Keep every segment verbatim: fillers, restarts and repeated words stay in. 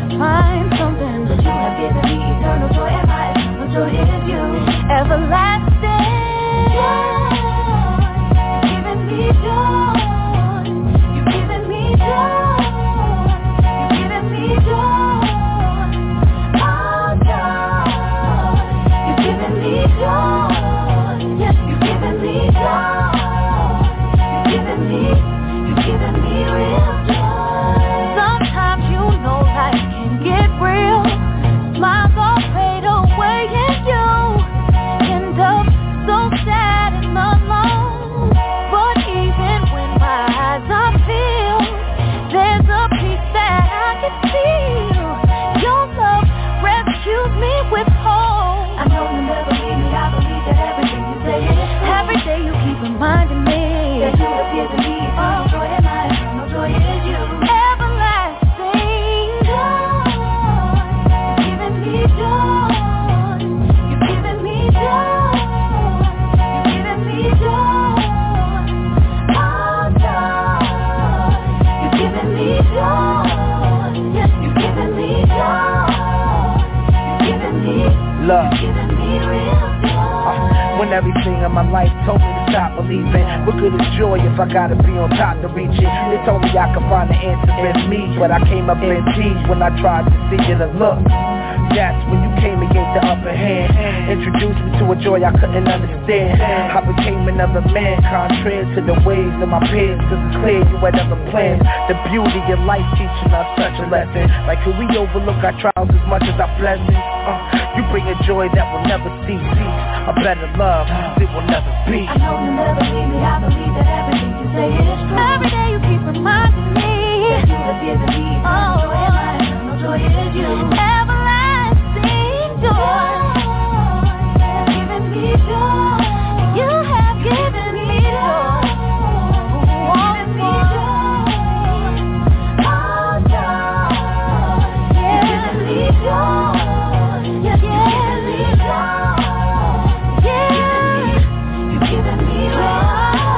find something. But you have given me eternal joy and my eternal joy is you. Everlasting joy. You've given me joy. You've given me joy. You've given me joy. Oh God. You've given me joy. Yes, you've given me joy. You've given me, you've given me real joy. Sometimes you know life can get real. Smiles all fade away and you end up so sad and alone. But even when my eyes are filled, there's a peace that I can feel. Your love rescues me with hope. I know you'll never leave me. I believe that everything you say is true. Every day you keep reminding me that you have given me eternal joy and my eternal joy is you. Everlasting joy. You've given me joy. You've given me joy. You've given me joy. Oh God. You've given me joy. Yes, you've given me joy. You've given me, love. You've given me real joy. When everything in my life told me to stop believing, what good is joy if I gotta be on top to reach it? They told me I could find the answer in me, but I came up in peace when I tried to see it and look. That's when you came and gave the upper hand, introduced me to a joy I couldn't understand. I became another man, contrary to the ways of my peers, cause it's clear you had other plans. The beauty of life teaching us such a lesson. Like can we overlook our trials as much as our blessings? Uh, you bring a joy that will never cease, a better love, it will never be. I know you'll never leave me, I believe that everything you say is true. Every day you keep reminding me that you have given me eternal joy and my eternal joy is you. Everlasting joy. You've given me joy. You have given me joy. Given me joy. Oh God. You've given me joy. Yes, you've given me joy. Yeah. You've given me joy.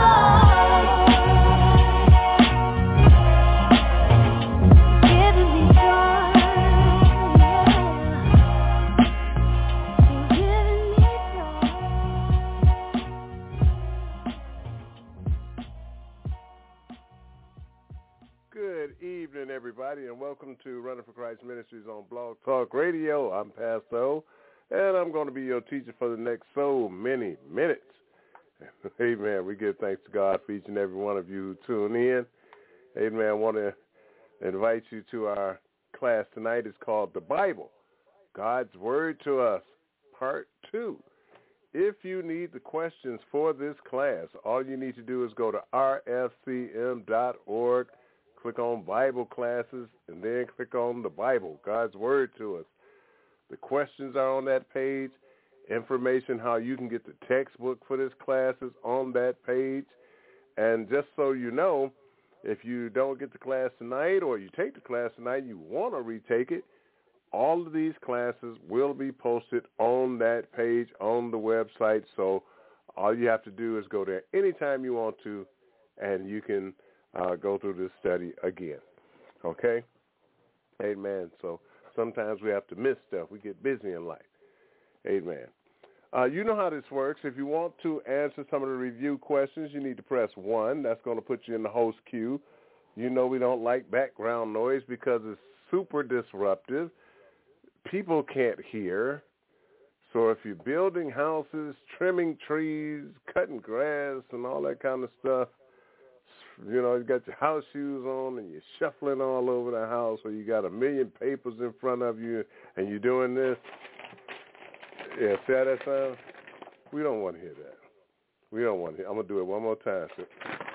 Good evening, everybody, and welcome to Running for Christ Ministries on Blog Talk Radio. I'm Pastor O, and I'm going to be your teacher for the next so many minutes. Amen. We give thanks to God for each and every one of you who tune in. Amen. I want to invite you to our class tonight. It's called The Bible, God's Word to Us, Part two. If you need the questions for this class, all you need to do is go to r f c m dot org. Click on Bible classes, and then click on the Bible, God's Word to Us. The questions are on that page. Information how you can get the textbook for this class is on that page. And just so you know, if you don't get the class tonight or you take the class tonight and you want to retake it, all of these classes will be posted on that page on the website. So all you have to do is go there anytime you want to, and you can Uh, go through this study again, okay? Amen. So sometimes we have to miss stuff. We get busy in life. Amen. Uh, you know how this works. If you want to answer some of the review questions, you need to press one. That's going to put you in the host queue. You know we don't like background noise because it's super disruptive. People can't hear. So if you're building houses, trimming trees, cutting grass, and all that kind of stuff, you know, you got your house shoes on and you're shuffling all over the house, or you got a million papers in front of you and you're doing this. Yeah, see how that sounds? We don't want to hear that. We don't want to hear. I'm going to do it one more time. See,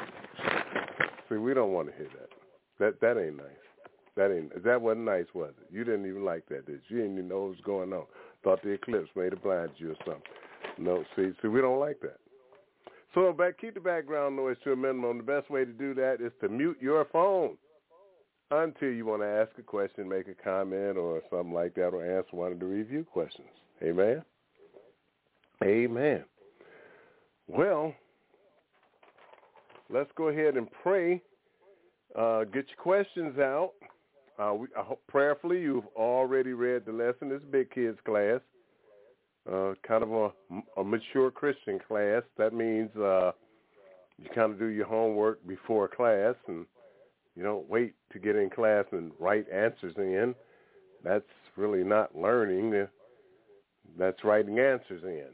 see we don't want to hear that. That that ain't nice. That ain't. That wasn't nice, was it? You didn't even like that, did you? You didn't even know what was going on. Thought the eclipse made it blind you or something. No, see, see, we don't like that. So back, keep the background noise to a minimum. The best way to do that is to mute your phone until you want to ask a question, make a comment, or something like that, or answer one of the review questions. Amen? Amen. Well, let's go ahead and pray. Uh, get your questions out. uh, we, I hope, prayerfully you've already read the lesson. It's big kids class, uh, kind of a, a mature Christian class. That means uh, you kind of do your homework before class, and you don't wait to get in class and write answers in. That's really not learning. That's writing answers in.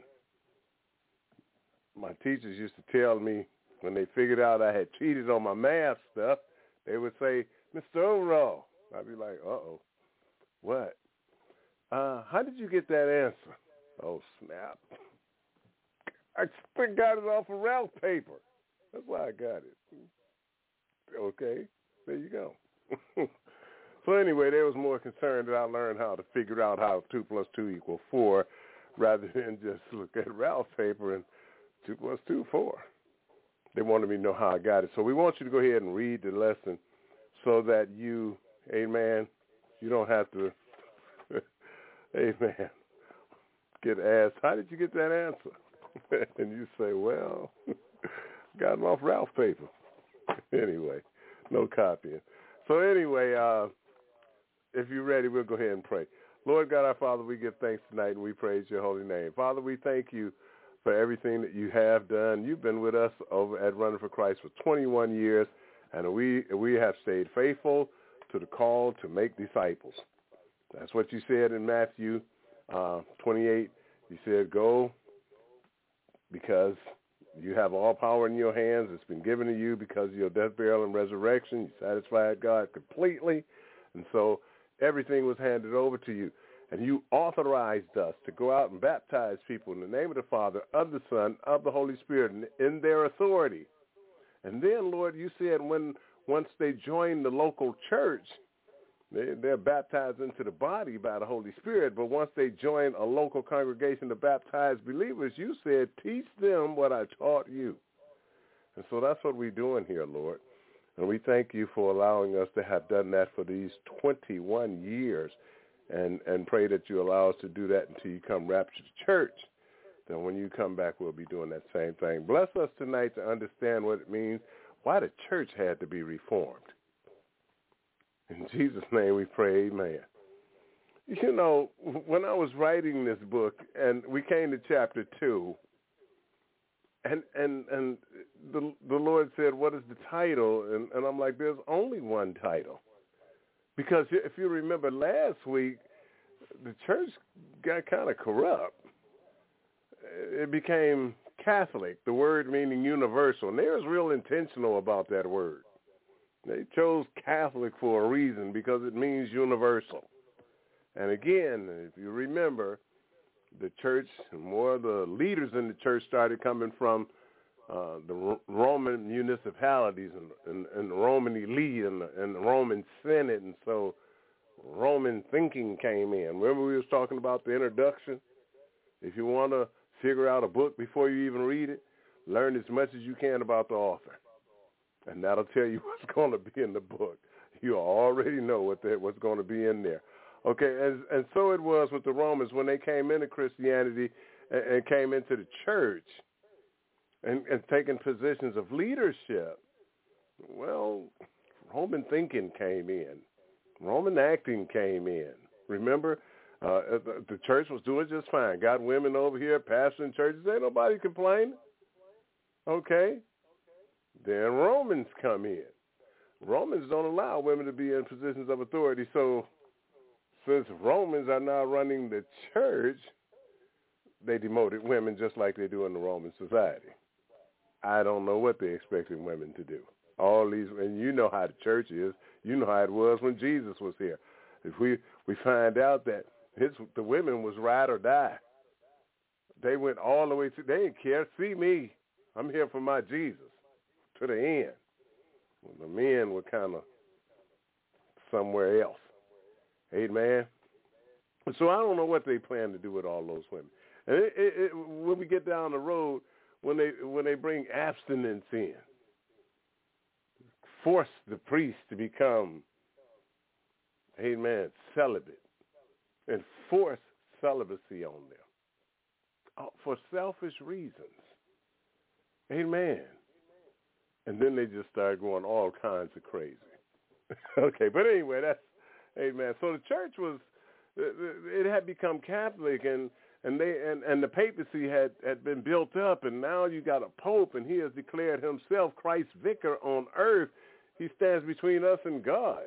My teachers used to tell me when they figured out I had cheated on my math stuff, they would say, Mister Overall. I'd be like, uh-oh, what? Uh, how did you get that answer? Oh, snap. I still got it off of Ralph paper. That's why I got it. Okay, there you go. So anyway, they was more concerned that I learned how to figure out how two plus two equal four rather than just look at Ralph paper and two plus two, four. They wanted me to know how I got it. So we want you to go ahead and read the lesson so that you, amen, you don't have to, amen, get asked, how did you get that answer? And you say, well, got them off Ralph paper. Anyway, no copying. So anyway, uh, if you're ready, we'll go ahead and pray. Lord God, our Father, we give thanks tonight and we praise your holy name. Father, we thank you for everything that you have done. You've been with us over at Running for Christ for twenty-one years, and we we have stayed faithful to the call to make disciples. That's what you said in Matthew uh, twenty-eight. You said, go because you have all power in your hands. It's been given to you because of your death, burial, and resurrection. You satisfied God completely, and so everything was handed over to you. And you authorized us to go out and baptize people in the name of the Father, of the Son, of the Holy Spirit, in their authority. And then, Lord, you said when once they join the local church, they, they're baptized into the body by the Holy Spirit. But once they join a local congregation of baptized believers, you said, teach them what I taught you. And so that's what we're doing here, Lord. And we thank you for allowing us to have done that for these twenty-one years. And, and pray that you allow us to do that until you come rapture the church. Then when you come back, we'll be doing that same thing. Bless us tonight to understand what it means, why the church had to be reformed. In Jesus' name we pray, amen. You know, when I was writing this book, and we came to chapter two, and and, and the, the Lord said, what is the title? And, and I'm like, there's only one title. Because if you remember last week, the church got kind of corrupt. It became Catholic, the word meaning universal. And they was real intentional about that word. They chose Catholic for a reason because it means universal. And again, if you remember, the church, more of the leaders in the church started coming from Uh, the R- Roman municipalities and, and, and the Roman elite and the, and the Roman Senate, and so Roman thinking came in. Remember we was talking about the introduction? If you want to figure out a book before you even read it, learn as much as you can about the author, and that'll tell you what's going to be in the book. You already know what the, what's going to be in there. Okay, and, and so it was with the Romans when they came into Christianity and, and came into the church. And, and taking positions of leadership. Well, Roman thinking came in. Roman acting came in. Remember, uh, the, the church was doing just fine. Got women over here, pastoring churches. Ain't nobody complaining. Okay. Then Romans come in. Romans don't allow women to be in positions of authority. So since Romans are now running the church, they demoted women just like they do in the Roman society. I don't know what they expected women to do. All these, and you know how the church is. You know how it was when Jesus was here. If we, we find out that his, the women was ride or die. They went all the way to, they didn't care. See me. I'm here for my Jesus to the end. Well, the men were kind of somewhere else. Amen. So I don't know what they plan to do with all those women. And it, it, it, when we get down the road, when they when they bring abstinence in, force the priest to become, amen, celibate, and force celibacy on them for selfish reasons. Amen. And then they just start going all kinds of crazy. Okay, but anyway, that's Amen. So the church was, it had become Catholic, and and they and, and the papacy had, had been built up, and now you got a pope, and he has declared himself Christ's vicar on earth. He stands between us and God.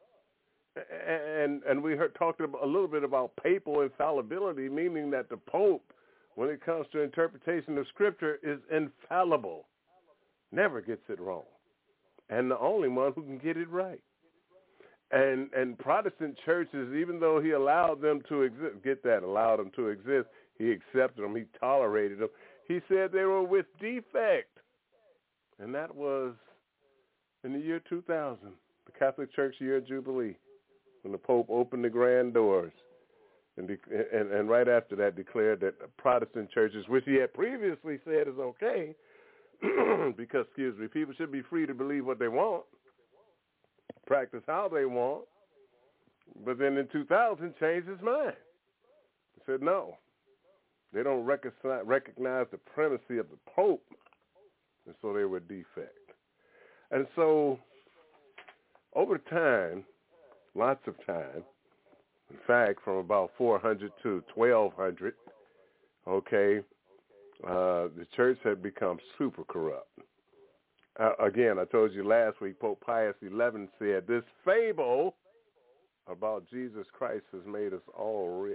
And and we heard talked a little bit about papal infallibility, meaning that the Pope, when it comes to interpretation of Scripture, is infallible, never gets it wrong, and the only one who can get it right. And and Protestant churches, even though he allowed them to exist, get that, allowed them to exist, he accepted them, he tolerated them. He said they were with defect, and that was in the year two thousand, the Catholic Church year Jubilee, when the Pope opened the grand doors, and, de- and and right after that declared that Protestant churches, which he had previously said is okay, because, excuse me, people should be free to believe what they want, practice how they want, but then in two thousand changed his mind. He said no, they don't recognize, recognize the primacy of the Pope, and so they were defect. And so over time, lots of time, in fact, from about four hundred to twelve hundred, okay, uh, the church had become super corrupt. Uh, again, I told you last week, Pope Pius the eleventh said, this fable about Jesus Christ has made us all rich.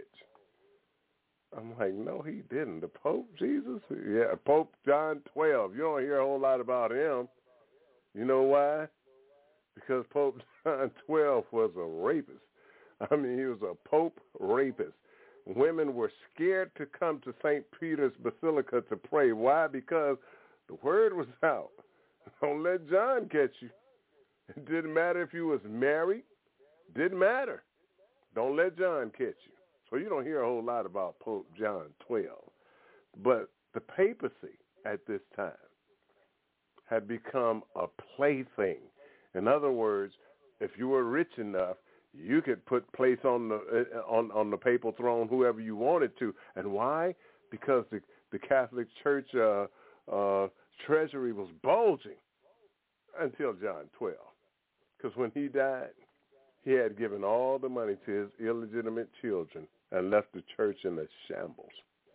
I'm like, no, he didn't. The Pope Jesus? Yeah, Pope John the twelfth. You don't hear a whole lot about him. You know why? Because Pope John the twelfth was a rapist. I mean, he was a Pope rapist. Women were scared to come to Saint Peter's Basilica to pray. Why? Because the word was out. Don't let John catch you. It didn't matter if you was married. Didn't matter. Don't let John catch you. So you don't hear a whole lot about Pope John the twelfth. But the papacy at this time had become a plaything. In other words, if you were rich enough, you could put place on the uh, on on the papal throne whoever you wanted to. And why? Because the the Catholic Church uh, uh, treasury was bulging until John the twelfth. Because when he died, he had given all the money to his illegitimate children and left the church in a shambles.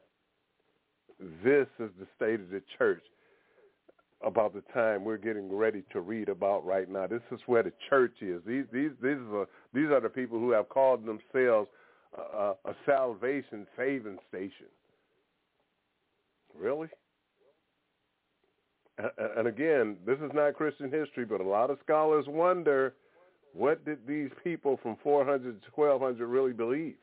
This is the state of the church about the time we're getting ready to read about right now. This is where the church is. These these these are these are the people who have called themselves uh, a salvation saving station. Really? And again, this is not Christian history, but a lot of scholars wonder, what did these people from four hundred to twelve hundred really believe?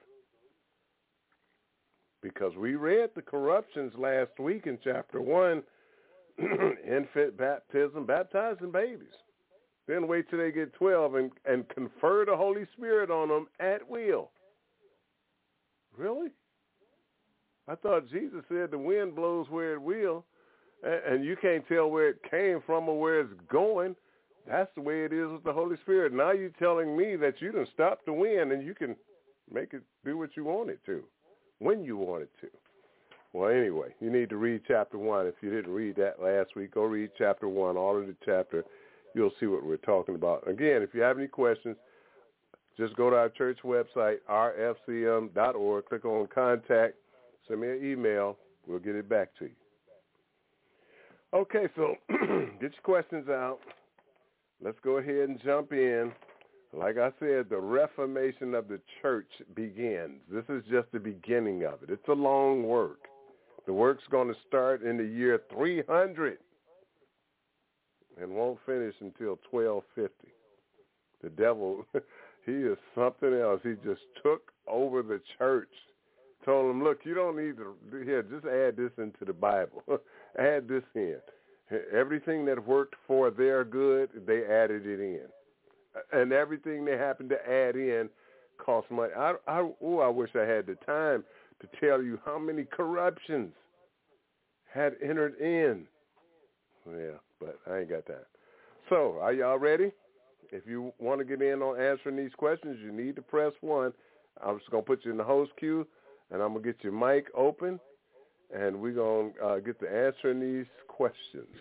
Because we read the corruptions last week in chapter one. Infant baptism, baptizing babies. Then wait till they get twelve and, and confer the Holy Spirit on them at will. Really? I thought Jesus said the wind blows where it will, and, and you can't tell where it came from or where it's going. That's the way it is with the Holy Spirit. Now you're telling me that you done stop the wind and you can make it do what you want it to, when you want it to. Well, anyway, you need to read chapter one. If you didn't read that last week, go read chapter one, all of the chapter. You'll see what we're talking about. Again, if you have any questions, just go to our church website, r f c m dot org, click on contact, send me an email. We'll get it back to you. Okay, so get your questions out. Let's go ahead and jump in. Like I said, the reformation of the church begins. This is just the beginning of it. It's a long work. The work's going to start in the year three hundred and won't finish until twelve fifty. The devil, he is something else. He just took over the church, told them, look, you don't need to, here, just add this into the Bible. Add this in. Everything that worked for their good, they added it in. And everything they happened to add in cost money. I, I, oh, I wish I had the time to tell you how many corruptions had entered in. Yeah, but I ain't got time. So, are y'all ready? If you want to get in on answering these questions, you need to press one. I'm just going to put you in the host queue, and I'm going to get your mic open, and we're going to uh, get to answering these questions.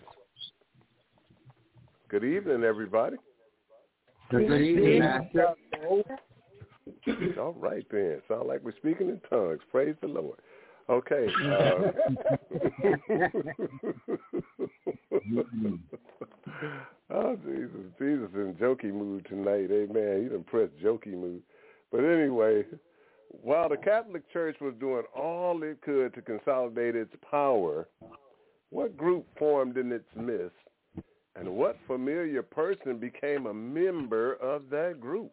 Good evening, everybody. Good evening, Master. All right, then. Sound like we're speaking in tongues. Praise the Lord. Okay. Uh, oh, Jesus. Jesus in jokey mood tonight. Amen. He's in pressed jokey mood. But anyway, while the Catholic Church was doing all it could to consolidate its power, what group formed in its midst, and what familiar person became a member of that group?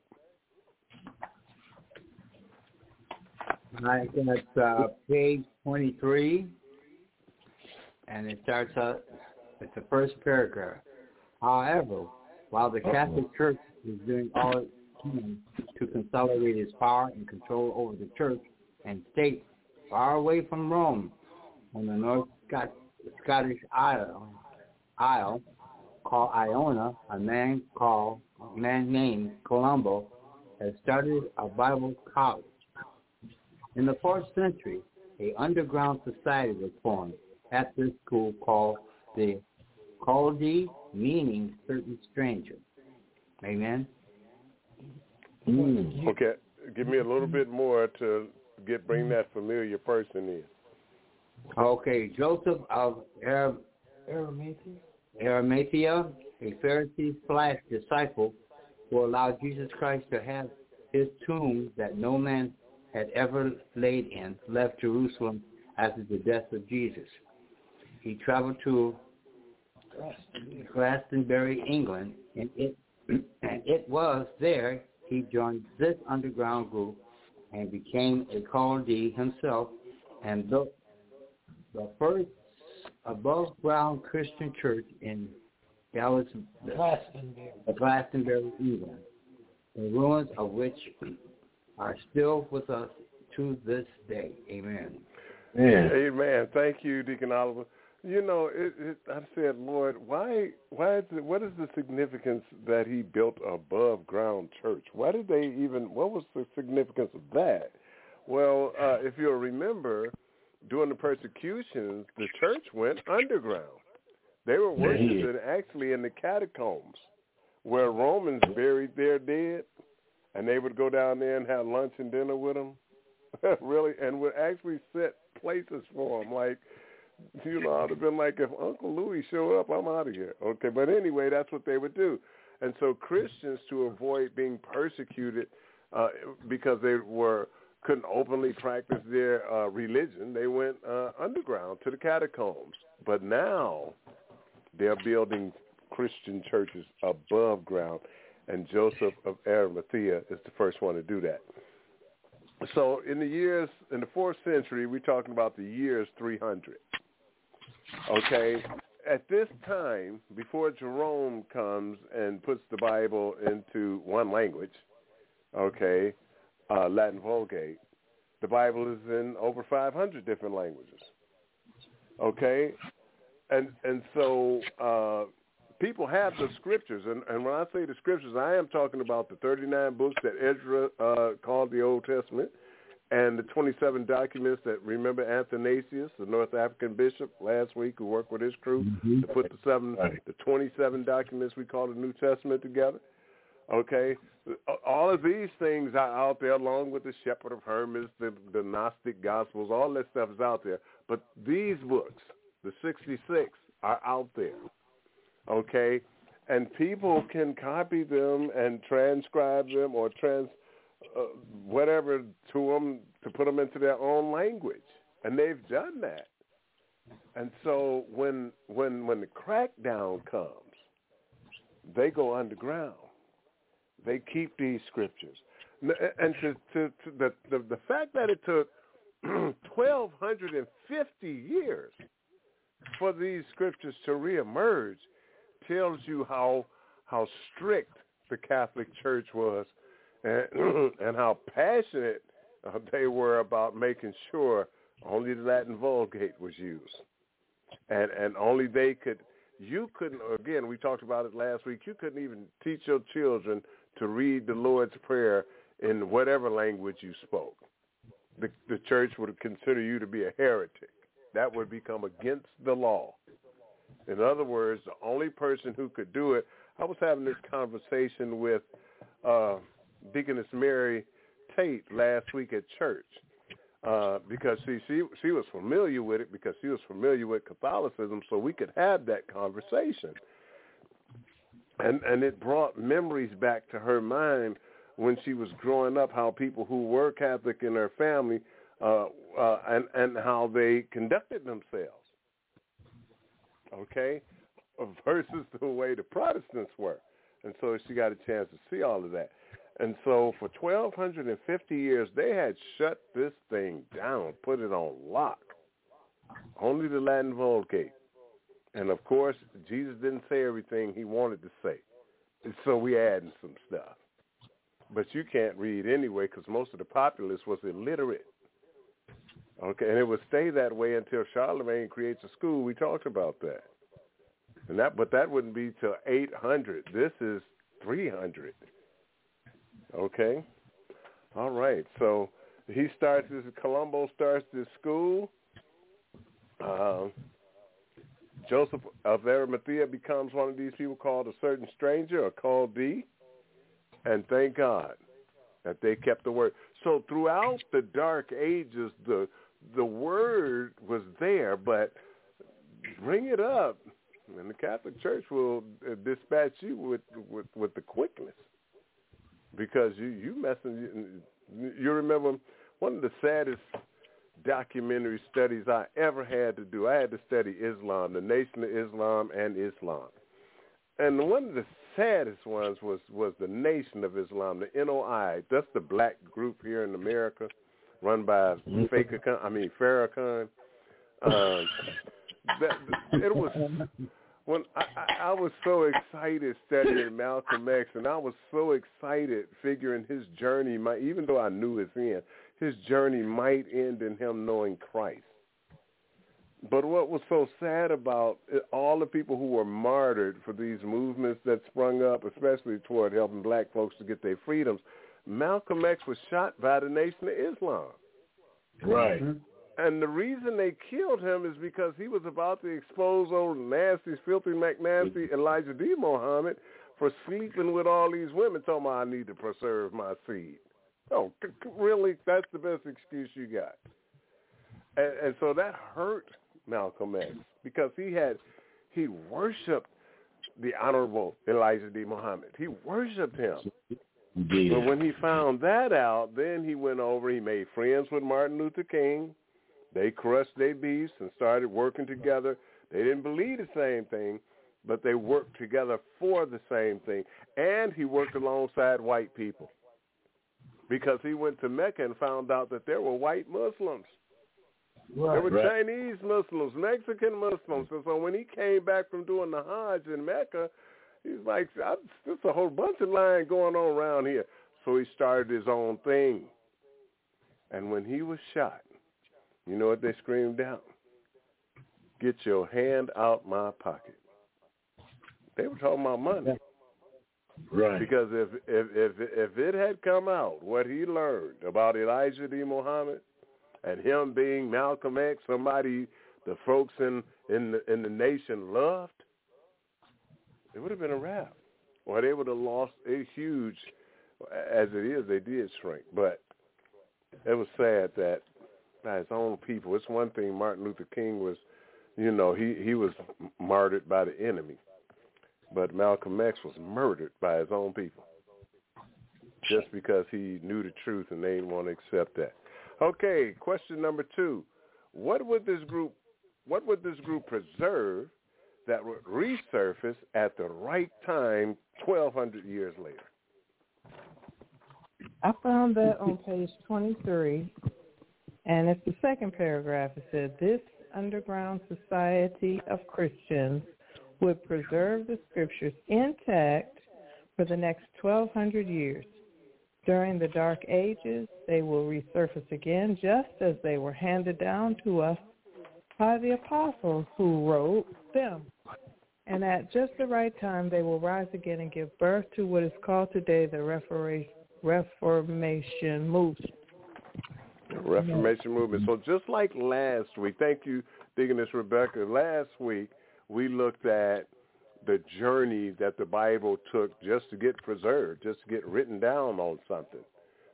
I think it's uh, page twenty-three, and it starts out with the first paragraph. However, while the Catholic Church is doing all it can to consolidate its power and control over the church and state far away from Rome on the North Scot- Scottish Isle, Isle called Iona, a man called a man named Columbo has started a Bible college. In the fourth century, a underground society was formed at this school called the Chaldee, meaning certain stranger. Amen. Mm. Okay, give me a little bit more to get bring that familiar person in. Okay, Joseph of Ar- Arimathea, Arimathea, a Pharisee slash disciple who allowed Jesus Christ to have his tomb that no man had ever laid in, left Jerusalem after the death of Jesus. He traveled to Glastonbury, Glastonbury England, and it and it was there he joined this underground group and became a Chaldee himself and built the first above-ground Christian church in Dallas, Glastonbury, Glastonbury, England, the ruins of which are still with us to this day. Amen. Amen. Amen. Thank you, Deacon Oliver. You know, it, it, I said, Lord, why? Why is it? What is the significance that He built an above-ground church? Why did they even? What was the significance of that? Well, uh, if you'll remember, during the persecutions, the church went underground. They were worshiping actually in the catacombs, where Romans buried their dead, and they would go down there and have lunch and dinner with them, really, and would actually set places for them, like. You know, I'd have been like, if Uncle Louis show up, I'm out of here. Okay, but anyway, that's what they would do. And so Christians, to avoid being persecuted uh, because they were couldn't openly practice their uh, religion, they went uh, underground to the catacombs. But now they're building Christian churches above ground, and Joseph of Arimathea is the first one to do that. So in the years, in the fourth century, we're talking about the years three hundred. Okay, at this time, before Jerome comes and puts the Bible into one language, okay, uh, Latin Vulgate, the Bible is in over five hundred different languages, okay, and and so uh, people have the scriptures, and, and when I say the scriptures, I am talking about the thirty-nine books that Ezra uh, called the Old Testament, and the twenty-seven documents that, remember Athanasius, the North African bishop last week who worked with his crew mm-hmm. to put the seven, right. the twenty-seven documents we call the New Testament together. Okay, all of these things are out there, along with the Shepherd of Hermas, the, the Gnostic Gospels, all that stuff is out there. But these books, the sixty-six, are out there. Okay, and people can copy them and transcribe them or trans. Uh, whatever to them to put them into their own language, and they've done that. And so when when when the crackdown comes, they go underground. They keep these scriptures, and to, to, to the, the the fact that it took twelve fifty years for these scriptures to reemerge tells you how how strict the Catholic Church was. And, and how passionate uh, they were about making sure only the Latin Vulgate was used. And and only they could, you couldn't, again, we talked about it last week, you couldn't even teach your children to read the Lord's Prayer in whatever language you spoke. The, the church would consider you to be a heretic. That would become against the law. In other words, the only person who could do it, I was having this conversation with uh, Deaconess Mary Tate last week at church uh, because see, she she was familiar with it because she was familiar with Catholicism, so we could have that conversation. And and it brought memories back to her mind when she was growing up, how people who were Catholic in her family uh, uh, and, and how they conducted themselves, okay, versus the way the Protestants were. And so she got a chance to see all of that. And so for twelve fifty years, they had shut this thing down, put it on lock, only the Latin Vulgate. And, of course, Jesus didn't say everything he wanted to say. And so we adding some stuff. But you can't read anyway because most of the populace was illiterate. Okay, and it would stay that way until Charlemagne creates a school. We talked about that. And that, but that wouldn't be till eight hundred. This is three hundred. Okay? All right. So he starts his, Colombo starts this school. Uh, Joseph of Arimathea becomes one of these people called a certain stranger or Chaldee. And thank God that they kept the word. So throughout the Dark Ages, the the word was there, but bring it up, and the Catholic Church will dispatch you with, with, with the quickness because you you messing. You, you remember one of the saddest documentary studies I ever had to do. I had to study Islam, the Nation of Islam, and Islam, and one of the saddest ones was, was the Nation of Islam, the N O I. That's the black group here in America, run by Faker Khan, I mean Farrakhan. Um, that it was when I, I, I was so excited studying Malcolm X, and I was so excited figuring his journey might, even though I knew his end, his journey might end in him knowing Christ. But what was so sad about it, all the people who were martyred for these movements that sprung up, especially toward helping black folks to get their freedoms, Malcolm X was shot by the Nation of Islam. Right. And the reason they killed him is because he was about to expose old nasty, filthy, McNasty Elijah D. Muhammad for sleeping with all these women, talking about I need to preserve my seed. Oh, c- c- really? That's the best excuse you got. And, and so that hurt Malcolm X because he had he worshipped the Honorable Elijah D. Muhammad. He worshipped him. Indeed. But when he found that out, then he went over, he made friends with Martin Luther King. They crushed their beefs and started working together. They didn't believe the same thing, but they worked together for the same thing. And he worked alongside white people because he went to Mecca and found out that there were white Muslims. Right. There were Right. Chinese Muslims, Mexican Muslims. And so when he came back from doing the Hajj in Mecca, he's like, there's a whole bunch of lying going on around here. So he started his own thing. And when he was shot, you know what they screamed out? Get your hand out my pocket. They were talking about money. Right. Because if if if if it had come out what he learned about Elijah D. Muhammad and him being Malcolm X, somebody the folks in in the, in the nation loved, it would have been a wrap. Or they would have lost a huge, as it is, they did shrink. But it was sad that by his own people, it's one thing Martin Luther King was, you know, he, he was martyred by the enemy. But Malcolm X was murdered by his own people just because he knew the truth and they didn't want to accept that. Okay, question number two. What would this group what would this group preserve that would resurface at the right time twelve hundred years later? I found that on page twenty-three, and it's the second paragraph. It said, this underground society of Christians would preserve the scriptures intact for the next twelve hundred years. During the Dark Ages, they will resurface again just as they were handed down to us by the apostles who wrote them. And at just the right time, they will rise again and give birth to what is called today the Reformation movement. Reformation movement. So just like last week, thank you, Deaconess Rebecca. Last week, we looked at the journey that the Bible took just to get preserved, just to get written down on something.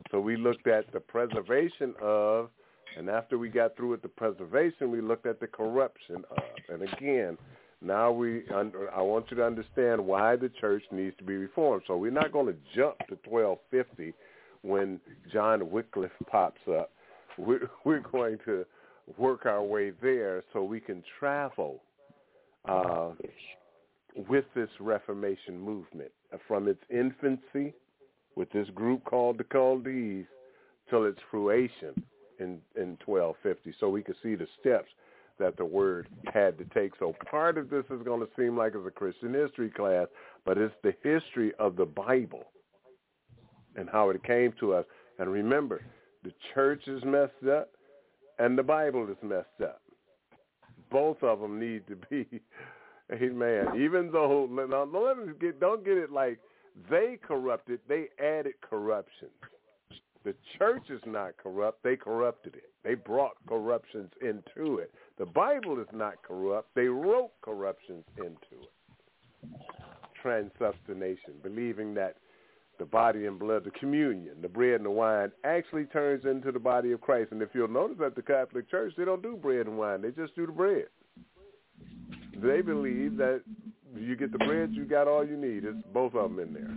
So we looked at the preservation of, and after we got through with the preservation, we looked at the corruption of. And again, now we, I want you to understand why the church needs to be reformed. So we're not going to jump to twelve fifty when John Wycliffe pops up. We're, we're going to work our way there so we can travel uh, with this Reformation movement from its infancy with this group called the Chaldees till its fruition in, in twelve fifty, so we can see the steps that the word had to take. So part of this is going to seem like it's a Christian history class, but it's the history of the Bible and how it came to us. And remember, the church is messed up and the Bible is messed up. Both of them need to be, amen. Even though, now, let us get, don't get it like they corrupted, they added corruption. The church is not corrupt, they corrupted it. They brought corruptions into it. The Bible is not corrupt, they wrote corruptions into it. Transubstantiation, believing that the body and blood, the communion, the bread and the wine actually turns into the body of Christ. And if you'll notice at the Catholic Church, they don't do bread and wine, they just do the bread. They believe that you get the bread, you got all you need. It's both of them in there.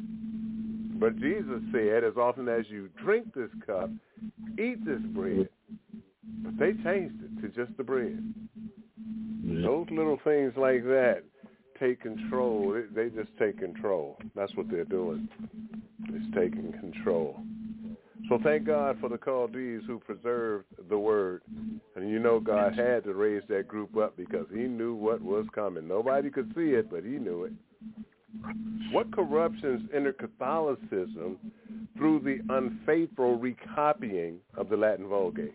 But Jesus said, as often as you drink this cup, eat this bread. But they changed it to just the bread. Yeah. Those little things like that take control. They just take control. That's what they're doing, is taking control. So thank God for the Chaldees who preserved the word. And you know God had to raise that group up because he knew what was coming. Nobody could see it, but he knew it. What corruptions entered Catholicism through the unfaithful recopying of the Latin Vulgate?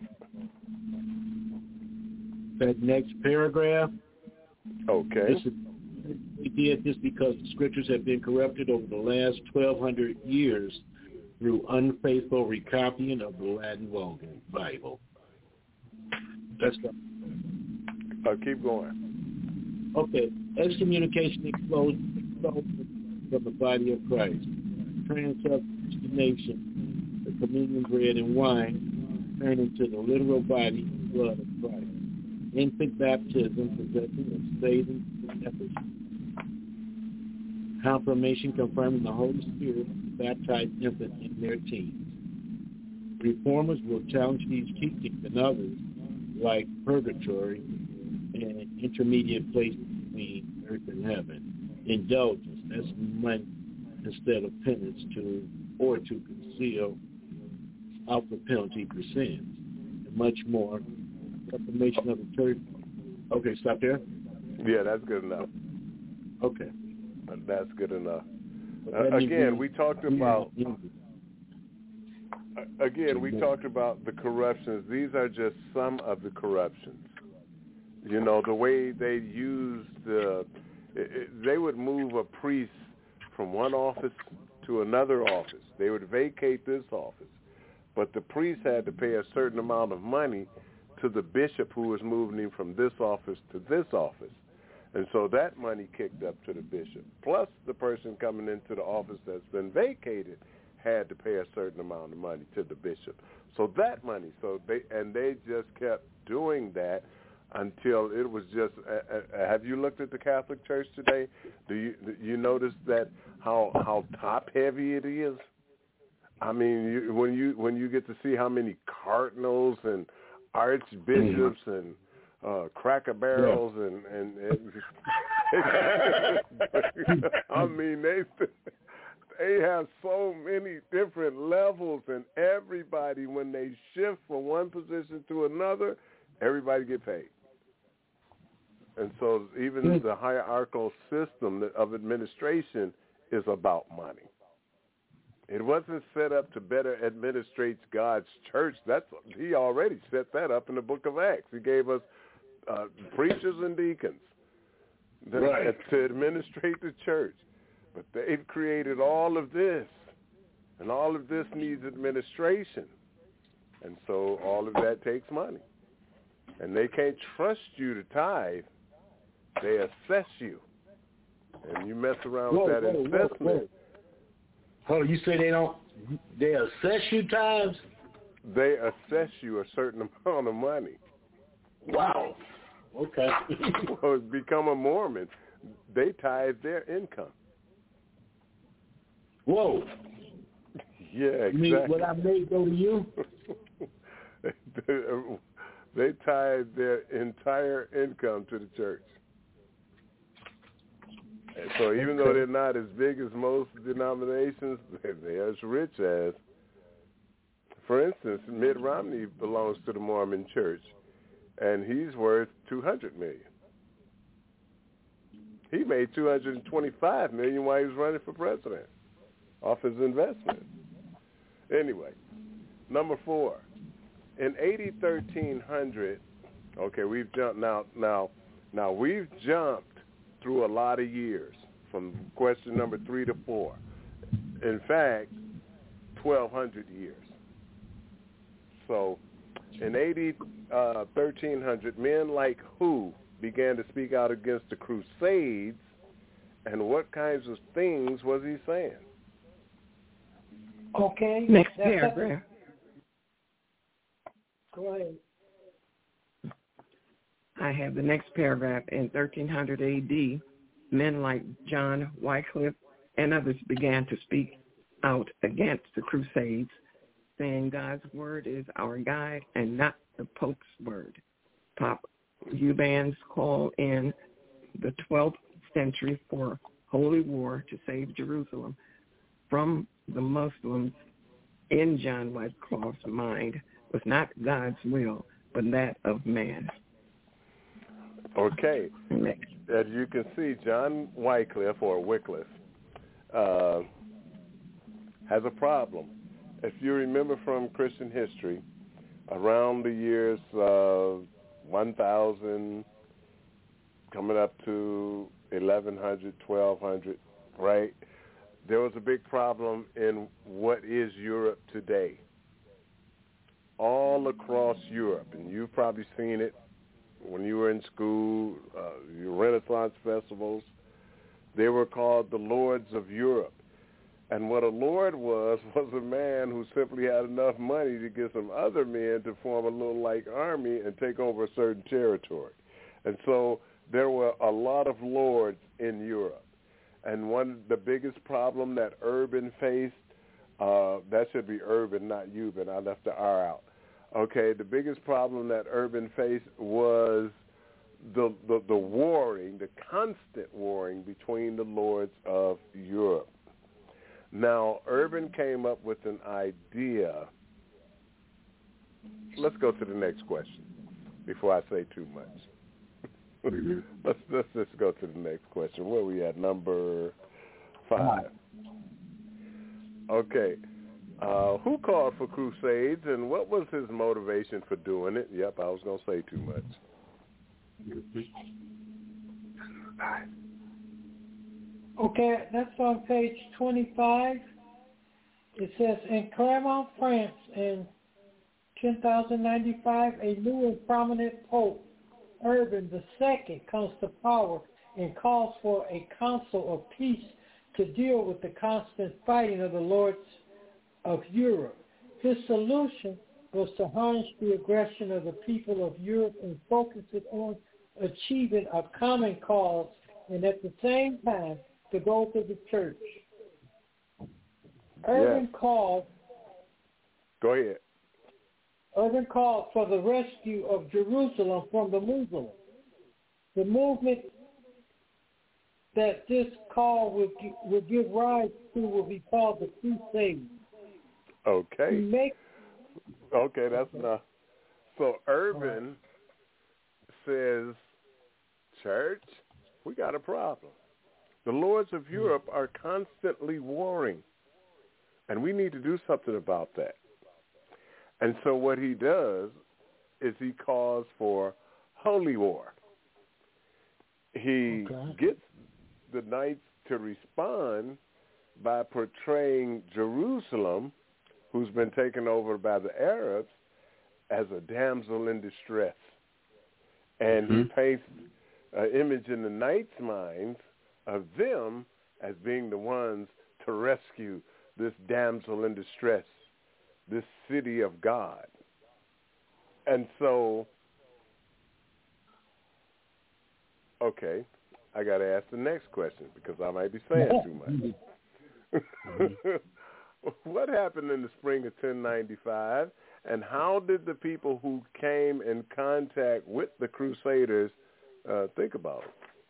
That next paragraph. Okay. This is, we did this because the scriptures have been corrupted over the last twelve hundred years through unfaithful recopying of the Latin Vulgate Bible. That's the. Uh, keep going. Okay. Excommunication exposed, exposed from the body of Christ. Transubstantiation, the communion bread and wine, turn into the literal body and blood of Christ. Infant baptism, possession of Satan and effigy. Confirmation confirming the Holy Spirit baptized infants in their teens. Reformers will challenge these teachings and others like purgatory and intermediate place between earth and heaven. Indulgence, that's money instead of penance to or to conceal out the penalty for sins. And much more. Reformation of the church. Okay, stop there? Yeah, that's good enough. Okay. That's good enough. Uh, again, we talked about again, we talked about the corruptions. These are just some of the corruptions. You know, the way they used the, it, it, they would move a priest from one office to another office. They would vacate this office, but the priest had to pay a certain amount of money to the bishop who was moving him from this office to this office. And so that money kicked up to the bishop. Plus the person coming into the office that's been vacated had to pay a certain amount of money to the bishop. So that money, so they and they just kept doing that until it was just. Uh, uh, have you looked at the Catholic Church today? Do you do you notice that how how top heavy it is? I mean, you, when you when you get to see how many cardinals and archbishops mm-hmm. and uh, cracker barrels yeah. and and, and I mean they. They have so many different levels, and everybody, when they shift from one position to another, everybody get paid. And so even the hierarchical system of administration is about money. It wasn't set up to better administrate God's church. That's he already set that up in the book of Acts. He gave us uh, preachers and deacons right. to administrate the church. But they've created all of this, and all of this needs administration. And so all of that takes money. And they can't trust you to tithe. They assess you. And you mess around whoa, with that whoa, assessment. Whoa, whoa. Oh, you say they don't They assess you tithes? They assess you a certain amount of money. Wow. Okay. Well, become a Mormon, they tithe their income. Whoa. Yeah, exactly. You mean what I made go to you? They tithe their entire income to the church. And so even Okay. though they're not as big as most denominations, they're as rich as, for instance, Mitt Romney belongs to the Mormon Church, and he's worth two hundred million dollars. He made two hundred twenty-five million dollars while he was running for president off his investment. Anyway, number four. In A D thirteen hundred, okay, we've jumped now. Now, now we've jumped through a lot of years from question number three to four. In fact, twelve hundred years. So, in A D uh, thirteen hundred, men like who began to speak out against the Crusades, and what kinds of things was he saying? Okay. Next That's paragraph. Go ahead. I have the next paragraph. In thirteen hundred A D, men like John Wycliffe and others began to speak out against the Crusades, saying God's word is our guide and not the Pope's word. Pop Eubanks called in the twelfth century for holy war to save Jerusalem from the Muslims. In John Wycliffe's mind was not God's will, but that of man. Okay. Next. As you can see, John Wycliffe, or Wycliffe, uh, has a problem. If you remember from Christian history, around the years uh, one thousand, coming up to eleven hundred, twelve hundred, right, there was a big problem in what is Europe today. All across Europe, and you've probably seen it when you were in school, uh, your Renaissance festivals, they were called the Lords of Europe. And what a lord was, was a man who simply had enough money to get some other men to form a little like army and take over a certain territory. And so there were a lot of lords in Europe. And one, the biggest problem that Urban faced, uh, that should be Urban, not Euban. I left the R out. Okay, the biggest problem that Urban faced was the, the the warring, the constant warring between the lords of Europe. Now, Urban came up with an idea. Let's go to the next question before I say too much. let's let's just go to the next question. Where are we at? Number five. Okay. Uh, who called for crusades, and what was his motivation for doing it? Yep, I was going to say too much. Okay, that's on page twenty-five. It says, in Clermont, France, in ten thousand ninety-five, a new and prominent pope, Urban the Second, comes to power and calls for a council of peace to deal with the constant fighting of the lords of Europe. His solution was to harness the aggression of the people of Europe and focus it on achieving a common cause and at the same time the goals of the church. Urban yes. called Go ahead. Urban called for the rescue of Jerusalem from the Muslims. The movement that this call would, would give rise to will be called the Crusades. Okay. Make, okay, that's enough. So Urban says, church, we got a problem. The lords of Europe are constantly warring, and we need to do something about that. And so what he does is he calls for holy war. He okay. gets the knights to respond by portraying Jerusalem, who's been taken over by the Arabs, as a damsel in distress. And mm-hmm. he paints an image in the knights' minds of them as being the ones to rescue this damsel in distress, this city of God. And so, okay, I got to ask the next question because I might be saying too much. What happened in the spring of ten ninety-five, and how did the people who came in contact with the Crusaders uh, think about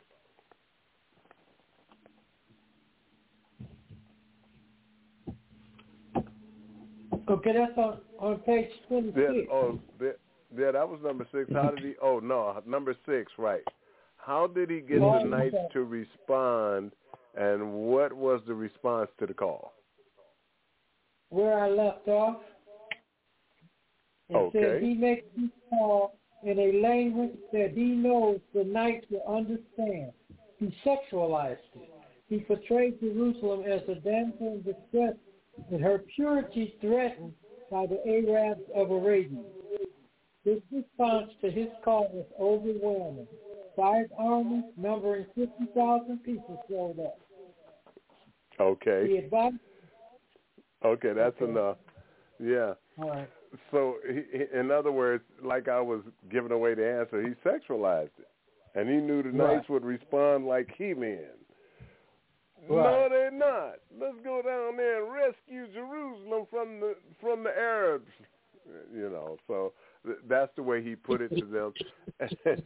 it? Okay, that's on, on page twenty-six. Yeah, oh, that, yeah, that was number six. How did he? Oh, no, number six, right. How did he get oh, the Knights okay. to respond, and what was the response to the call? Where I left off, it okay. said he makes this call in a language that he knows the Knights will understand. He sexualized it. He portrayed Jerusalem as a damsel in distress and her purity threatened by the Arabs of Arabia. This response to his call was overwhelming. Five armies numbering fifty thousand people showed up. Okay. The advice Okay, that's okay. enough. Yeah. All right. So, he, he, in other words, like I was giving away the answer, he sexualized it. And he knew the right. Knights would respond like He-Man. Right. No, they're not. Let's go down there and rescue Jerusalem from the from the Arabs. You know, so th- that's the way he put it to them. and,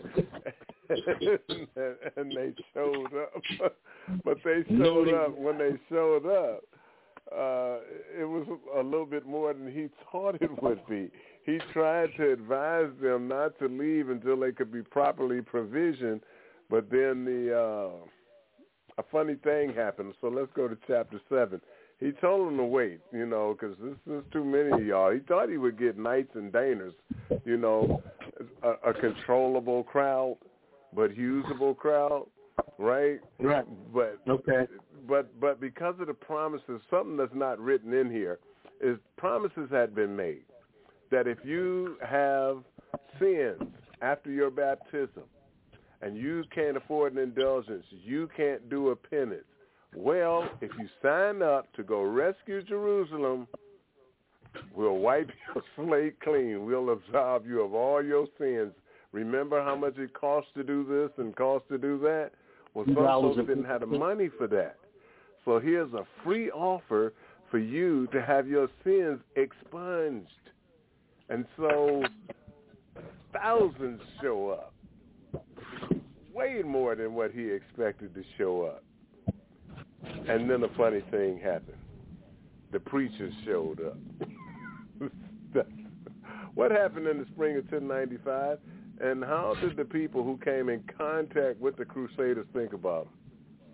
and they showed up. But they showed up when they showed up. Uh, it was a little bit more than he thought it would be. He tried to advise them not to leave until they could be properly provisioned, but then the uh, a funny thing happened. So let's go to chapter seven. He told them to wait, you know, because this is too many of y'all. He thought he would get knights and dainers, you know, a, a controllable crowd, but usable crowd, right? Right. But okay. But but because of the promises, something that's not written in here is promises had been made that if you have sins after your baptism and you can't afford an indulgence, you can't do a penance. Well, if you sign up to go rescue Jerusalem, we'll wipe your slate clean. We'll absolve you of all your sins. Remember how much it costs to do this and costs to do that? Well, some folks didn't have the money for that. So here's a free offer for you to have your sins expunged. And so thousands show up, way more than what he expected to show up. And then a funny thing happened. The preachers showed up. What happened in the spring of ten ninety-five, and how did the people who came in contact with the Crusaders think about them?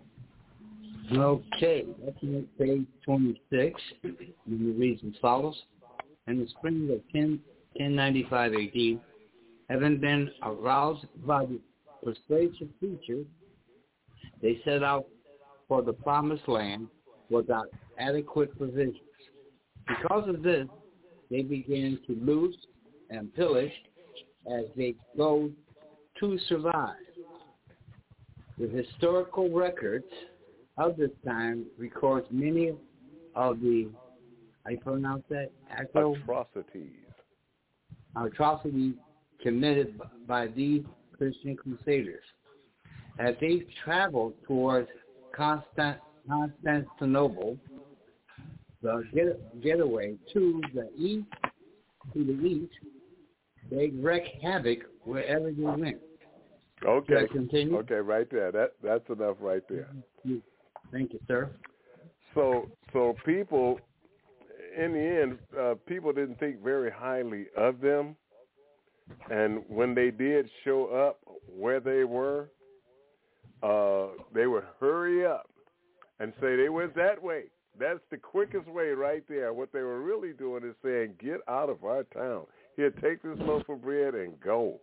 Okay, that's on page twenty-six. And it reads as follows. In the spring of ten ninety-five A D, having been aroused by the persuasive preacher, they set out for the promised land without adequate provisions. Because of this, they began to loot and pillage as they go to survive. The historical records of this time records many of the, how you pronounce that? Acro- atrocities. Atrocities committed by these Christian crusaders. As they traveled towards Constant, Constantinople, the get, getaway to the east, to the east, they wreaked havoc wherever they went. Okay. Continue? Okay, right there. That that's enough right there. Thank you, sir. So, so people, in the end, uh, people didn't think very highly of them, and when they did show up where they were, uh, they would hurry up and say they went that way. That's the quickest way right there. What they were really doing is saying, get out of our town. Here, take this loaf of bread and go.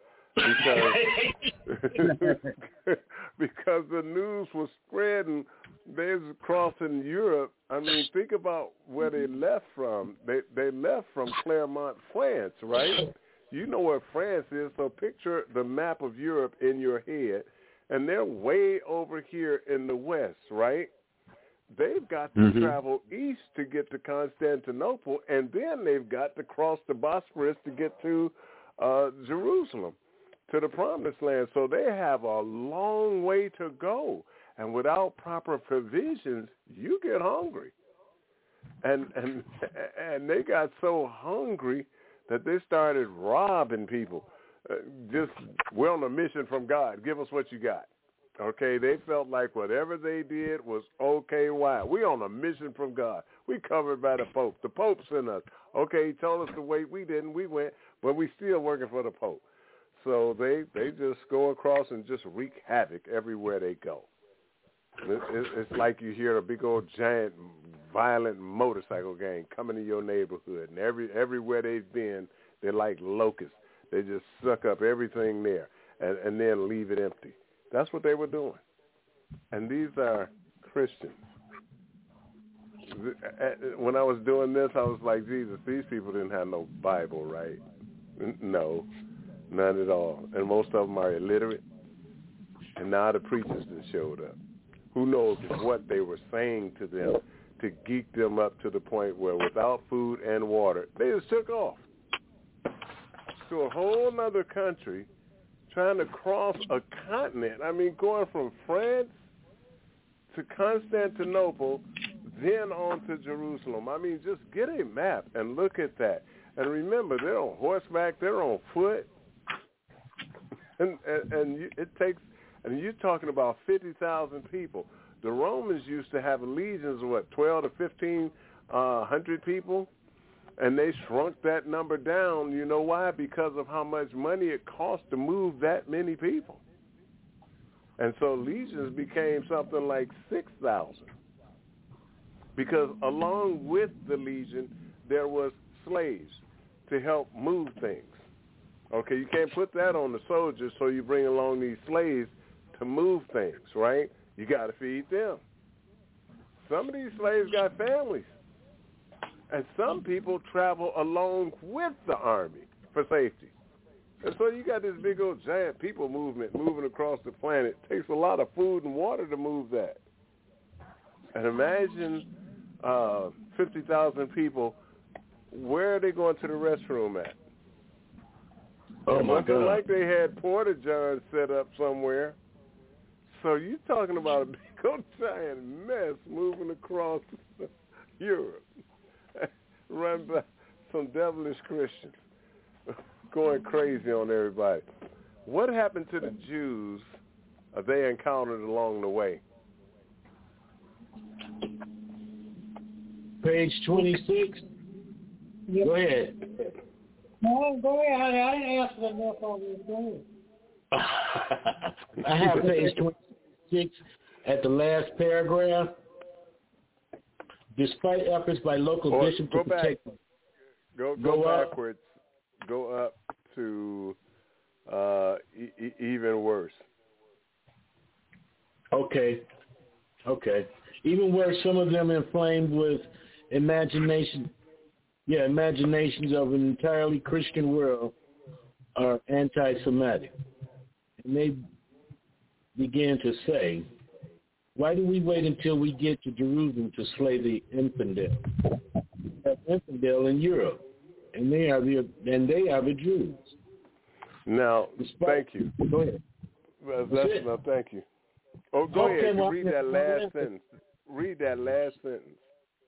Because, because the news was spreading. They was crossing Europe. I mean, think about where they left from. They they left from Clermont, France, right? You know where France is, so picture the map of Europe in your head. And they're way over here in the west, right? they've got to mm-hmm. travel east to get to Constantinople, and then they've got to cross the Bosphorus to get to uh, Jerusalem, to the Promised Land. So they have a long way to go, and without proper provisions, you get hungry. And and and they got so hungry that they started robbing people. Uh, just, we're on a mission from God. Give us what you got. Okay, they felt like whatever they did was okay. Why? We on a mission from God. We covered by the Pope. The Pope sent us. Okay, he told us to wait. We didn't. We went, but we still working for the Pope. So they, they just go across and just wreak havoc everywhere they go. It, it, it's like you hear a big old giant violent motorcycle gang coming to your neighborhood, and every everywhere they've been, they're like locusts. They just suck up everything there and, and then leave it empty. That's what they were doing. And these are Christians. When I was doing this, I was like, Jesus, these people didn't have no Bible, right? No, none at all. And most of them are illiterate. And now the preachers that showed up. Who knows what they were saying to them to geek them up to the point where without food and water, they just took off to a whole other country, trying to cross a continent. I mean, going from France to Constantinople, then on to Jerusalem. I mean, just get a map and look at that. And remember, they're on horseback, they're on foot. And, and, and you, it takes, and you're talking about fifty thousand people. The Romans used to have legions of, what, twelve to fifteen hundred people? And they shrunk that number down. You know why? Because of how much money it cost to move that many people. And so legions became something like six thousand. Because along with the legion, there was slaves to help move things. Okay, you can't put that on the soldiers, so you bring along these slaves to move things, right? You got to feed them. Some of these slaves got families. And some people travel along with the army for safety. And so you got this big old giant people movement moving across the planet. It takes a lot of food and water to move that. And imagine uh, fifty thousand people, where are they going to the restroom at? Oh, my God. It wasn't like they had porta johns set up somewhere. So you're talking about a big old giant mess moving across Europe. Run by some devilish Christians going crazy on everybody. What happened to the Jews uh, they encountered along the way? Page twenty-six. Yep. Go ahead. No, go ahead, honey. I didn't answer the enough on this. Go ahead. I have page twenty-six at the last paragraph. Despite efforts by local or bishops to protect them. Go, go, go backwards. Up. Go up to uh, e- e- even worse. Okay. Okay. Even worse, some of them inflamed with imagination, yeah, imaginations of an entirely Christian world are anti-Semitic. And they began to say, why do we wait until we get to Jerusalem to slay the infidel? An infidel in Europe, and they are the and they are the Jews. Now, Despite, thank you. Go ahead. Well, that's enough. Thank you. Oh, go okay, ahead. Well, read that last sentence. Read that last sentence.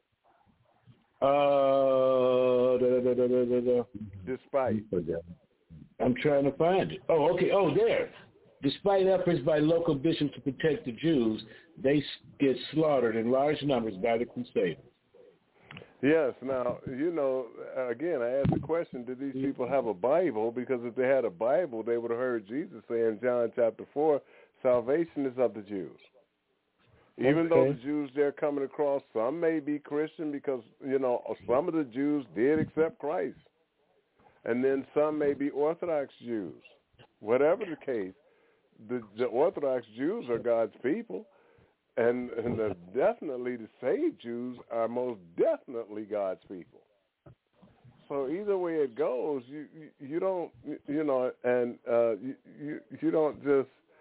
Uh, da, da, da, da, da, da. Despite. I'm trying to find it. Oh, okay. Oh, there. Despite efforts by local bishops to protect the Jews, they get slaughtered in large numbers by the Crusaders. Yes. Now, you know, again, I asked the question, did these people have a Bible? Because if they had a Bible, they would have heard Jesus say in John chapter four, salvation is of the Jews. Even okay. though the Jews they're coming across, some may be Christian because, you know, some of the Jews did accept Christ. And then some may be Orthodox Jews. Whatever the case, the, the Orthodox Jews are God's people. And, and the, definitely the saved Jews are most definitely God's people. So either way it goes, you you, you don't, you know, and uh, you, you you don't just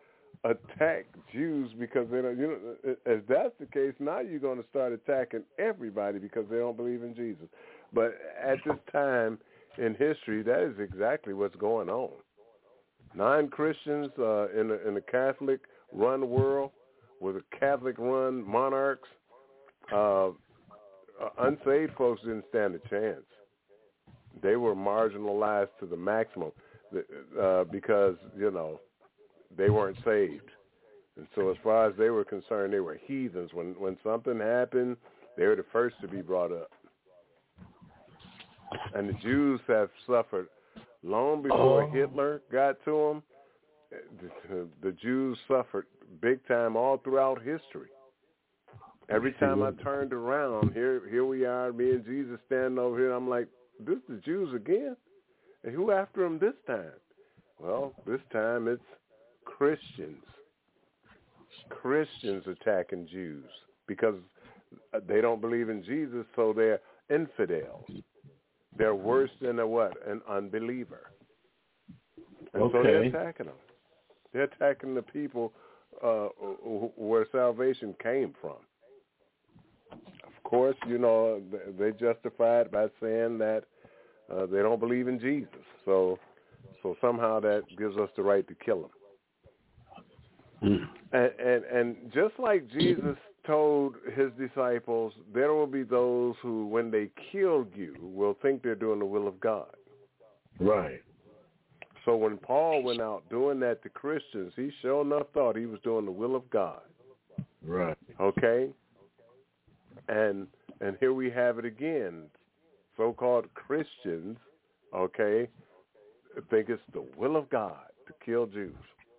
attack Jews because they don't. You know, if that's the case, now you're going to start attacking everybody because they don't believe in Jesus. But at this time in history, that is exactly what's going on. Non-Christians uh, in a, in a Catholic-run world with a Catholic-run monarchs, uh, unsaved folks didn't stand a chance. They were marginalized to the maximum uh, because, you know, they weren't saved. And so as far as they were concerned, they were heathens. When when something happened, they were the first to be brought up. And the Jews have suffered long before oh. Hitler got to them. The, the Jews suffered big time all throughout history. Every time I turned around, here here we are, me and Jesus standing over here. I'm like, this is the Jews again? And who after them this time? Well, this time it's Christians. Christians attacking Jews because they don't believe in Jesus, so they're infidels. They're worse than a what? An unbeliever. And okay. so they're attacking them. They're attacking the people uh, where salvation came from. Of course, you know, they justify it by saying that uh, they don't believe in Jesus. So so somehow that gives us the right to kill them. Mm. And, and, and just like Jesus told his disciples, there will be those who, when they kill you, will think they're doing the will of God. Right. So when Paul went out doing that to Christians, he sure enough thought he was doing the will of God. Right. Okay? And and here we have it again. So-called Christians, okay, think it's the will of God to kill Jews.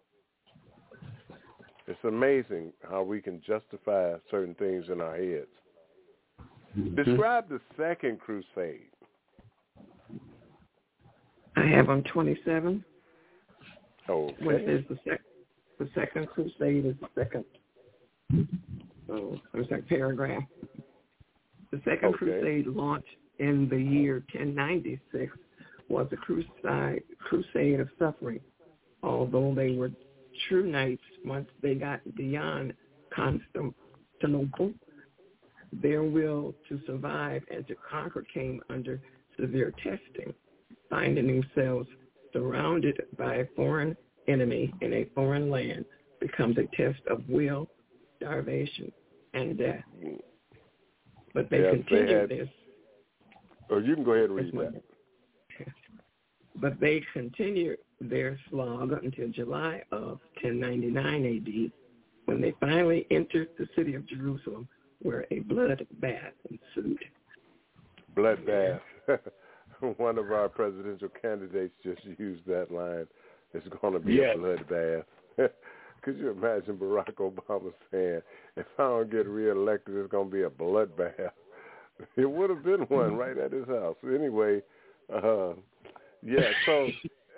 It's amazing how we can justify certain things in our heads. Mm-hmm. Describe the second crusade. I have on twenty-seven. Okay. When it says the, sec- the second crusade is the second, oh, I'm sorry, paragraph. The second okay. crusade launched in the year ten ninety-six was a crusade, crusade of suffering, although they were true knights once they got beyond Constantinople. Their will to survive and to conquer came under severe testing. Finding themselves surrounded by a foreign enemy in a foreign land becomes a test of will, starvation, and death. But they yes, continue they had, this. Oh, you can go ahead and read that. But they continued their slog until July of ten ninety-nine A D, when they finally entered the city of Jerusalem, where a bloodbath ensued. Bloodbath. One of our presidential candidates just used that line. It's going to be yes. a bloodbath. Could you imagine Barack Obama saying, if I don't get reelected, it's going to be a bloodbath? It would have been one right at his house. Anyway, uh, yeah, so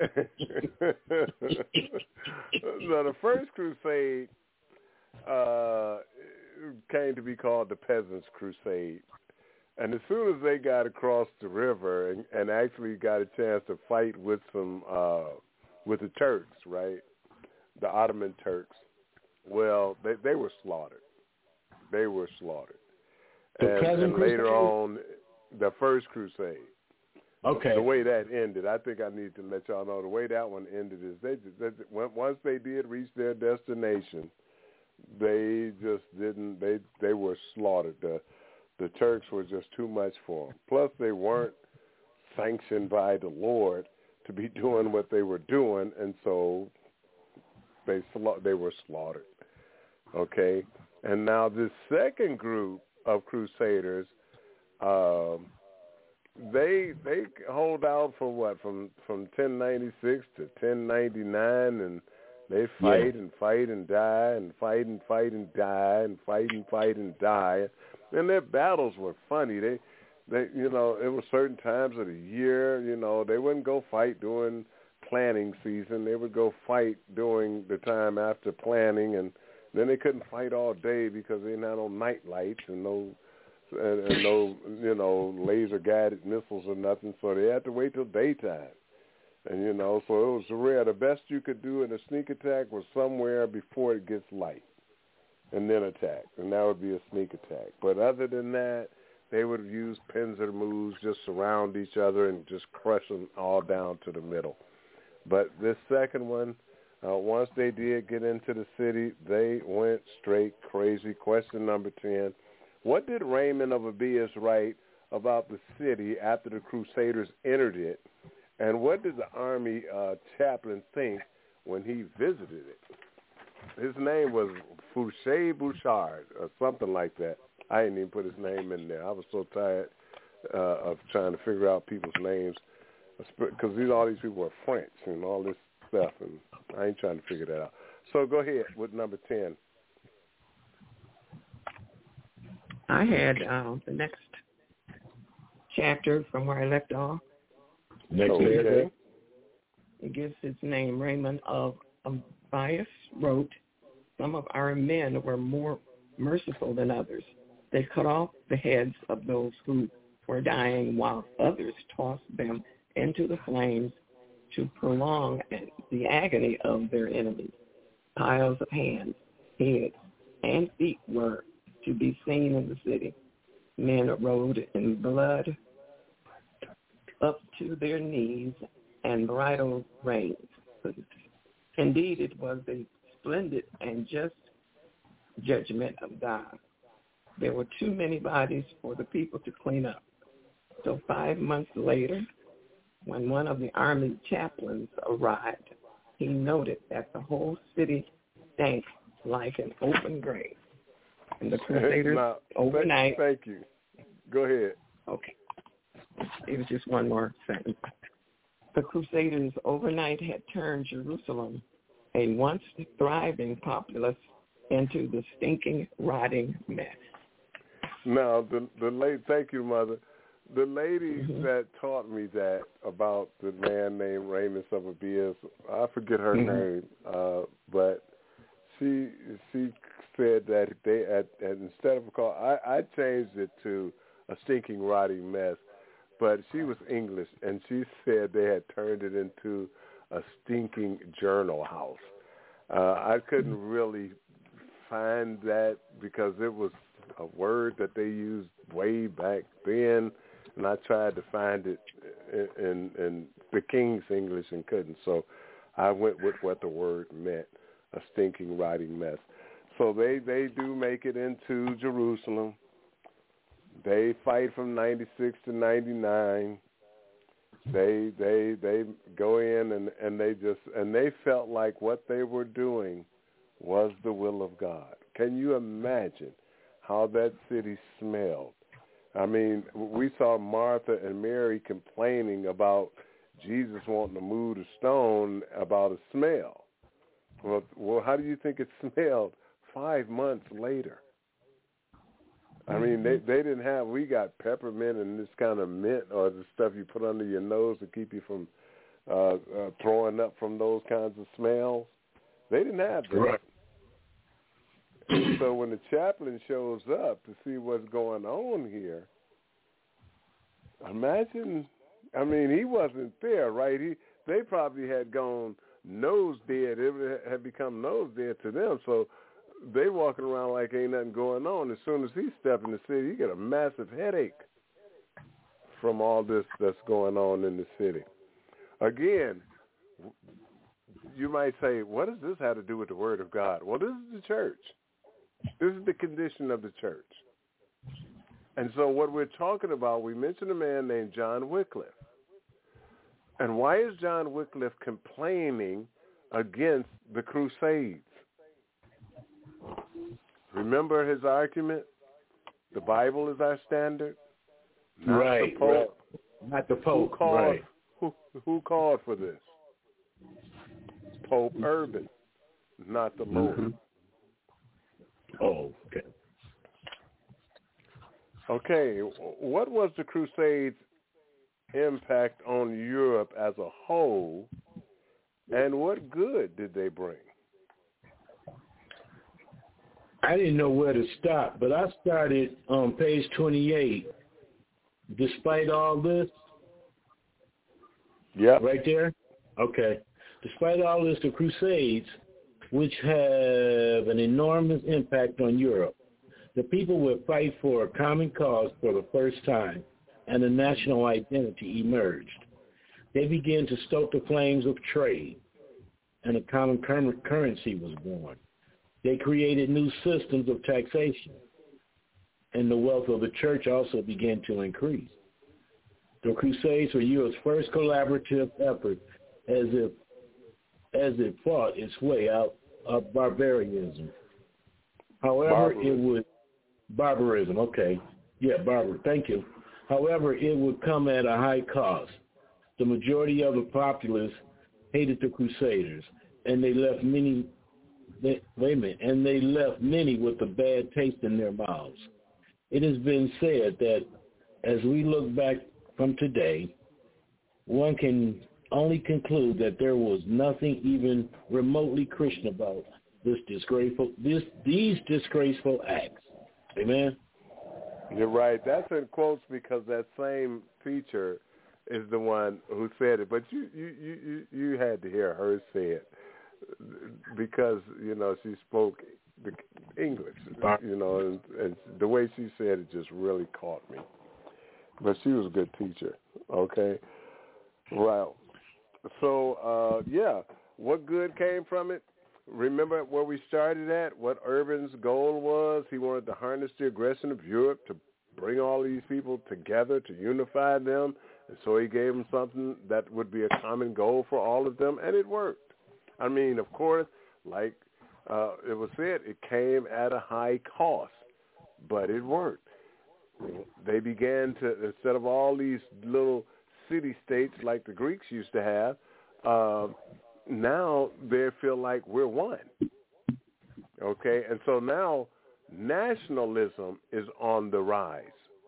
now the first crusade uh, came to be called the Peasants' Crusade. And as soon as they got across the river and, and actually got a chance to fight with some uh, with the Turks, right, the Ottoman Turks, well, they, they were slaughtered. They were slaughtered. The and, and later on, the first crusade. Okay. The way that ended, I think I need to let y'all know the way that one ended is they, they once they did reach their destination, they just didn't. They they were slaughtered. The the Turks were just too much for them. Plus, they weren't sanctioned by the Lord to be doing what they were doing, and so they they were slaughtered. Okay, and now this second group of crusaders, um, they they hold out for what from from ten ninety-six to ten ninety-nine, and they fight yeah. and fight and die and fight and fight and die and fight and fight and die. And their battles were funny. They, they, you know, it was certain times of the year. You know, they wouldn't go fight during planting season. They would go fight during the time after planting, and then they couldn't fight all day because they didn't have no night lights and no, and, and no, you know, laser guided missiles or nothing. So they had to wait till daytime. And, you know, so it was rare. The best you could do in a sneak attack was somewhere before it gets light and then attack. And that would be a sneak attack. But other than that, they would use pincer moves, just surround each other and just crush them all down to the middle. But this second one, uh, once they did get into the city, they went straight crazy. Question number ten. What did Raymond of Abias write about the city after the Crusaders entered it? And what did the army uh, chaplain think when he visited it? His name was Fouché Bouchard or something like that. I didn't even put his name in there. I was so tired uh, of trying to figure out people's names because these all these people are French and all this stuff, and I ain't trying to figure that out. So go ahead with number ten. I had uh, the next chapter from where I left off. Next okay. It gives its name. Raymond of Abias wrote, "Some of our men were more merciful than others. They cut off the heads of those who were dying, while others tossed them into the flames to prolong the agony of their enemies. Piles of hands, heads, and feet were to be seen in the city. Men rode in blood up to their knees and bridle reins. Indeed, it was a splendid and just judgment of God. There were too many bodies for the people to clean up. So five months later, when one of the army chaplains arrived, he noted that the whole city stank like an open grave. And the Crusaders now, overnight... Thank you. Go ahead. Okay. It was just one more sentence. The Crusaders overnight had turned Jerusalem, a once thriving populace, into the stinking, rotting mess. Now, the the late, thank you, Mother. The lady mm-hmm. that taught me that about the man named Raymond of Abias, I forget her mm-hmm. name, uh, but she she said that they at, at instead of call, I, I changed it to a stinking, rotting mess, but she was English, and she said they had turned it into a stinking journal house. Uh, I couldn't really find that because it was a word that they used way back then, and I tried to find it in, in, in the King's English and couldn't. So I went with what the word meant, a stinking, rotting mess. So they, they do make it into Jerusalem. They fight from ninety-six to ninety-nine. They they they go in and, and they just and they felt like what they were doing was the will of God. Can you imagine how that city smelled? I mean, we saw Martha and Mary complaining about Jesus wanting to move the stone about a smell. Well, well, how do you think it smelled five months later? I mean, they they didn't have, we got peppermint and this kind of mint or the stuff you put under your nose to keep you from uh, uh, throwing up from those kinds of smells. They didn't have that. Right. So when the chaplain shows up to see what's going on here, imagine, I mean, he wasn't there, right? He They probably had gone nose dead. It had become nose dead to them, so they walking around like ain't nothing going on. As soon as he stepped in the city, he get a massive headache from all this that's going on in the city. Again, you might say, what does this have to do with the Word of God? Well, this is the church. This is the condition of the church. And so what we're talking about, we mentioned a man named John Wycliffe. And why is John Wycliffe complaining against the Crusades? Remember his argument? The Bible is our standard, not right, the Pope. Right. Not the Pope. Who called, right. who, who called for this? Pope Urban, not the Lord. Mm-hmm. Oh, okay. Okay, what was the Crusades' impact on Europe as a whole, and what good did they bring? I didn't know where to stop, but I started on page twenty-eight. Despite all this, yeah, right there. Okay. Despite all this, the Crusades, which have an enormous impact on Europe, the people would fight for a common cause for the first time, and a national identity emerged. They began to stoke the flames of trade, and a common cur- currency was born. They created new systems of taxation, and the wealth of the church also began to increase. The Crusades were Europe's first collaborative effort as if as it fought its way out of barbarism. However, barbarism. it would barbarism. Okay, yeah, barbar. Thank you. However, it would come at a high cost. The majority of the populace hated the Crusaders, and they left many. They, wait a minute, and they left many with a bad taste in their mouths. It has been said that as we look back from today, one can only conclude that there was nothing even remotely Christian about this disgraceful, this these disgraceful acts. Amen. You're right. That's in quotes because that same teacher is the one who said it. But you you you you had to hear her say it because you know she spoke the English, you know, and, and the way she said it just really caught me. But she was a good teacher. Okay, well. So, uh, yeah, what good came from it? Remember where we started at, what Urban's goal was? He wanted to harness the aggression of Europe to bring all these people together, to unify them. And so he gave them something that would be a common goal for all of them, and it worked. I mean, of course, like uh, it was said, it came at a high cost, but it worked. They began to, instead of all these little city-states like the Greeks used to have, uh, now they feel like we're one. Okay, and so now nationalism is on the rise.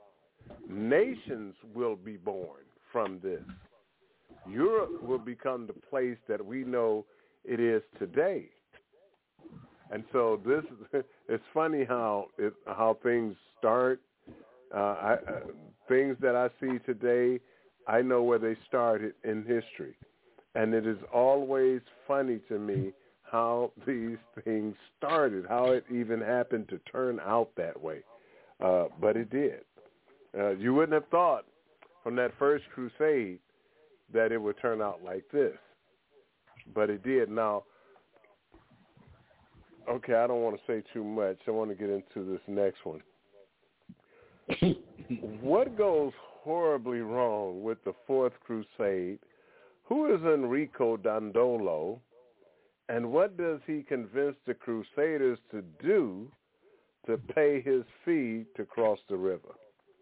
Nations will be born from this. Europe will become the place that we know it is today. And so this, it's funny how it, how things start. Uh, I, uh, things that I see today, I know where they started in history. And it is always funny to me how these things started, how it even happened to turn out that way. Uh, but it did. Uh, you wouldn't have thought from that first crusade that it would turn out like this. But it did. Now, okay, I don't want to say too much. I want to get into this next one. What goes horribly wrong with the Fourth Crusade? Who is Enrico Dandolo, and what does he convince the Crusaders to do to pay his fee to cross the river?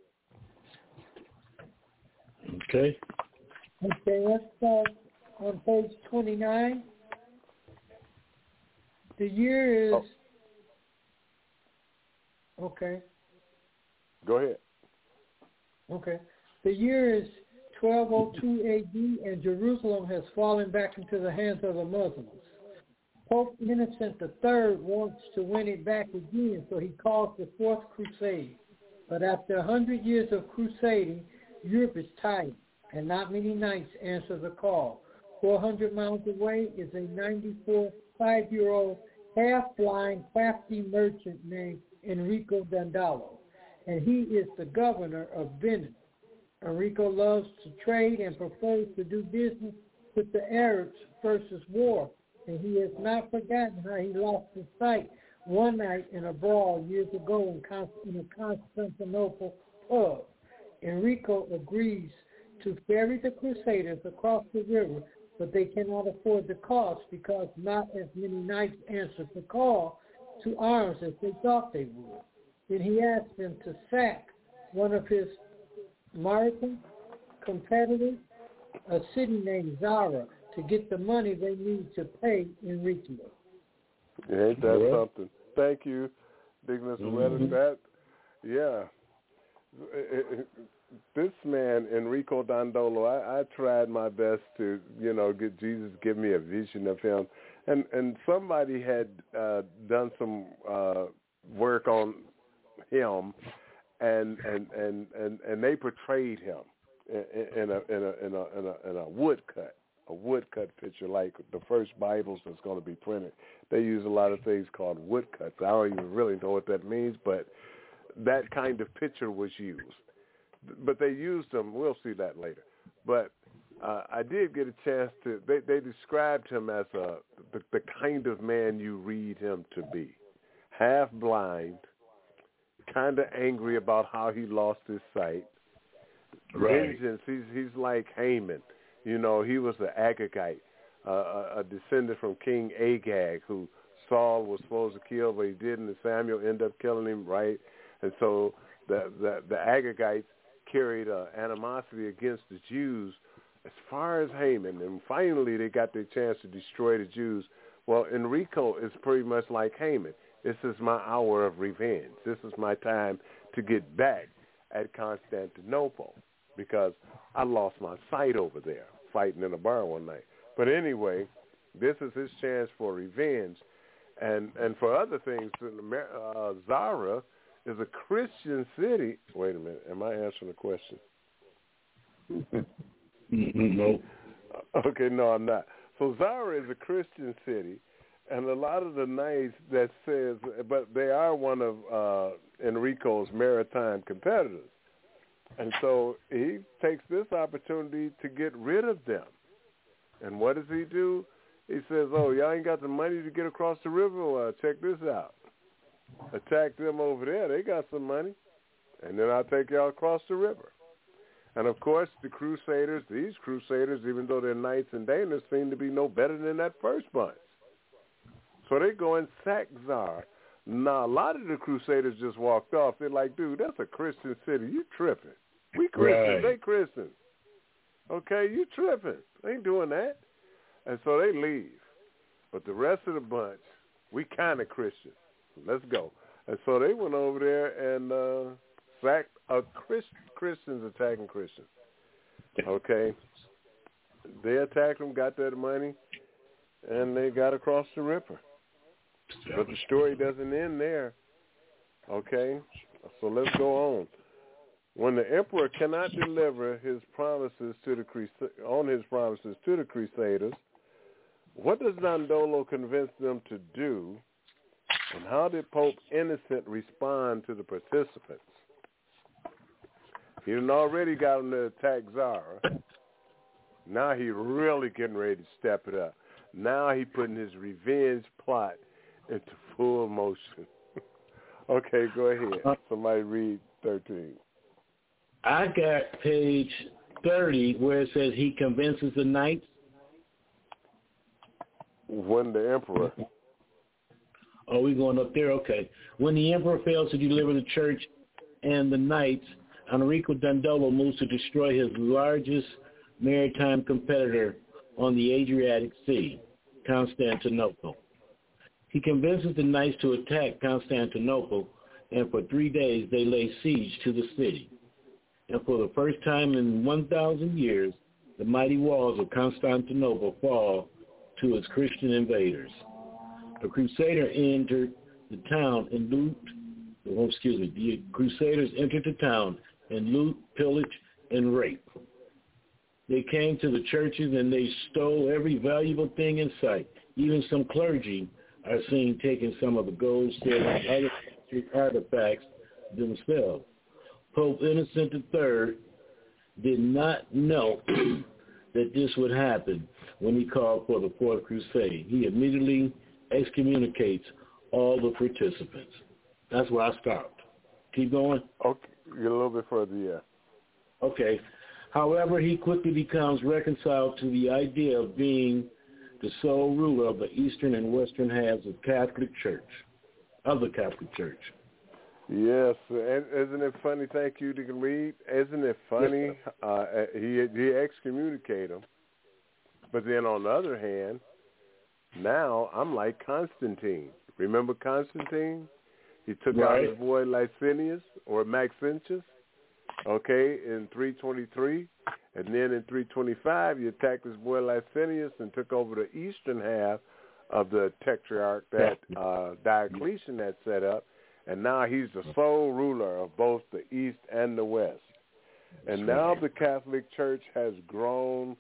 Okay. Okay, let's start on page twenty-nine. The year is... Oh. Okay. Go ahead. Okay. The year is twelve oh two A D, and Jerusalem has fallen back into the hands of the Muslims. Pope Innocent the Third wants to win it back again, so he calls the Fourth Crusade. But after a hundred years of crusading, Europe is tired, and not many knights answer the call. Four hundred miles away is a ninety-four, five-year-old, half-blind, crafty merchant named Enrico Dandolo, and he is the governor of Venice. Enrico loves to trade and prefers to do business with the Arabs versus war, and he has not forgotten how he lost his sight one night in a brawl years ago in, Const- in a Constantinople pub. Enrico agrees to ferry the Crusaders across the river, but they cannot afford the cost because not as many knights answered the call to arms as they thought they would. Then he asked them to sack one of his American competitors, a city named Zara, to get the money they need to pay Enrico. Ain't that yeah. something? Thank you, Dignus mm-hmm. That, yeah. It, it, this man, Enrico Dandolo, I, I tried my best to, you know, get Jesus give me a vision of him. And and somebody had uh, done some uh, work on him, and and, and, and, and they portrayed him in, in a in a in a in a, in a woodcut. a woodcut picture, like the first Bibles that's going to be printed. They use a lot of things called woodcuts. I don't even really know what that means, but that kind of picture was used. But they used them. We'll see that later. But uh, I did get a chance to, they, they described him as a the, the kind of man you read him to be. Half blind, kind of angry about how he lost his sight. Right. Vengeance, he's, he's like Haman. You know, he was an Agagite, uh, a, a descendant from King Agag, who Saul was supposed to kill, but he didn't, and Samuel ended up killing him, right? And so the the, the Agagites carried uh, animosity against the Jews as far as Haman, and finally they got their chance to destroy the Jews. Well, Enrico is pretty much like Haman. This is my hour of revenge. This is my time to get back at Constantinople because I lost my sight over there fighting in a bar one night. But anyway, this is his chance for revenge. And and for other things, uh, Zara is a Christian city. Wait a minute. Am I answering the question? No. Okay, no, I'm not. So Zara is a Christian city, and a lot of the nights that says, but they are one of uh, Enrico's maritime competitors. And so he takes this opportunity to get rid of them. And what does he do? He says, oh, y'all ain't got the money to get across the river? Well, check this out. Attack them over there. They got some money. And then I'll take y'all across the river. And, of course, the Crusaders, these Crusaders, even though they're knights and Danes, seem to be no better than that first bunch. So they go and sack Zara. Now, a lot of the Crusaders just walked off. They're like, dude, that's a Christian city. You tripping. We Christians. Right. They Christians. Okay, you tripping. They ain't doing that. And so they leave. But the rest of the bunch, we kind of Christian. Let's go. And so they went over there and uh, sacked a Christ, Christians attacking Christians. Okay. They attacked them, got that money, and they got across the river. But the story doesn't end there. Okay. So let's go on. When the emperor cannot deliver his promises to the Crus- on his promises to the Crusaders, what does Dandolo convince them to do, and how did Pope Innocent respond to the participants? He had already got them to attack Zara. Now he really getting ready to step it up. Now he putting his revenge plot into full motion. Okay, go ahead. Somebody read thirteen. I got page thirty where it says he convinces the knights. When the emperor. Oh, we going up there? Okay. When the emperor fails to deliver the church and the knights, Enrico Dandolo moves to destroy his largest maritime competitor on the Adriatic Sea, Constantinople. He convinces the knights to attack Constantinople, and for three days they lay siege to the city. And for the first time in one thousand years, the mighty walls of Constantinople fall to its Christian invaders. A crusader entered the town and loot, oh, excuse me, the crusaders entered the town and loot, pillage, and rape. They came to the churches and they stole every valuable thing in sight. Even some clergy are seen taking some of the gold, silver, and other artifacts themselves. Pope Innocent the Third did not know that this would happen when he called for the Fourth Crusade. He immediately excommunicates all the participants. That's where I stopped. Keep going? Okay, get a little bit further, yeah. Okay. However, he quickly becomes reconciled to the idea of being the sole ruler of the eastern and western halves of Catholic Church, of the Catholic Church. Yes, and isn't it funny? Thank you, Deacon Reed. Isn't it funny? Yes, uh, he he excommunicated him, but then on the other hand, now I'm like Constantine. Remember Constantine? He took right. out his boy Licinius or Maxentius, okay, in three twenty-three, and then in three twenty-five he attacked his boy Licinius and took over the eastern half of the tetrarch that uh, Diocletian had set up. And now he's the sole ruler of both the East and the West. And now the Catholic Church has grown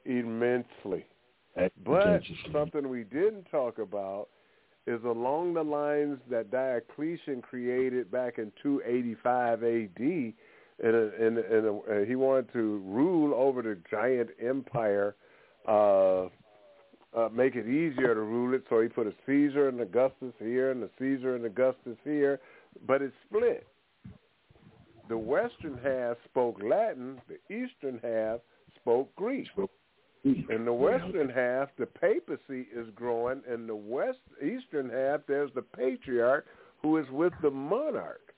immensely. But something we didn't talk about is along the lines that Diocletian created back in two eighty-five A D, and, and, and, and he wanted to rule over the giant empire, uh, uh, make it easier to rule it, so he put a Caesar and Augustus here and a Caesar and Augustus here, but it split. The western half spoke Latin, the eastern half spoke Greek. In the western half, the papacy is growing. In the west eastern half, there's the patriarch who is with the monarch.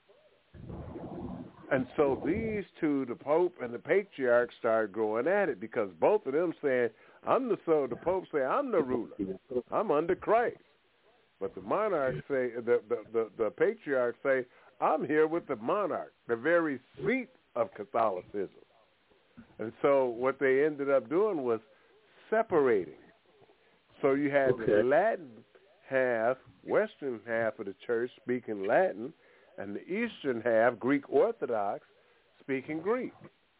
And so these two, the Pope and the patriarch, start going at it because both of them saying, I'm the so the Pope say, I'm the ruler. I'm under Christ. But the monarch say, the, the, the, the patriarch say, I'm here with the monarch, the very seat of Catholicism. And so what they ended up doing was separating. So you had okay. the Latin half, western half of the church speaking Latin, and the eastern half, Greek Orthodox, speaking Greek.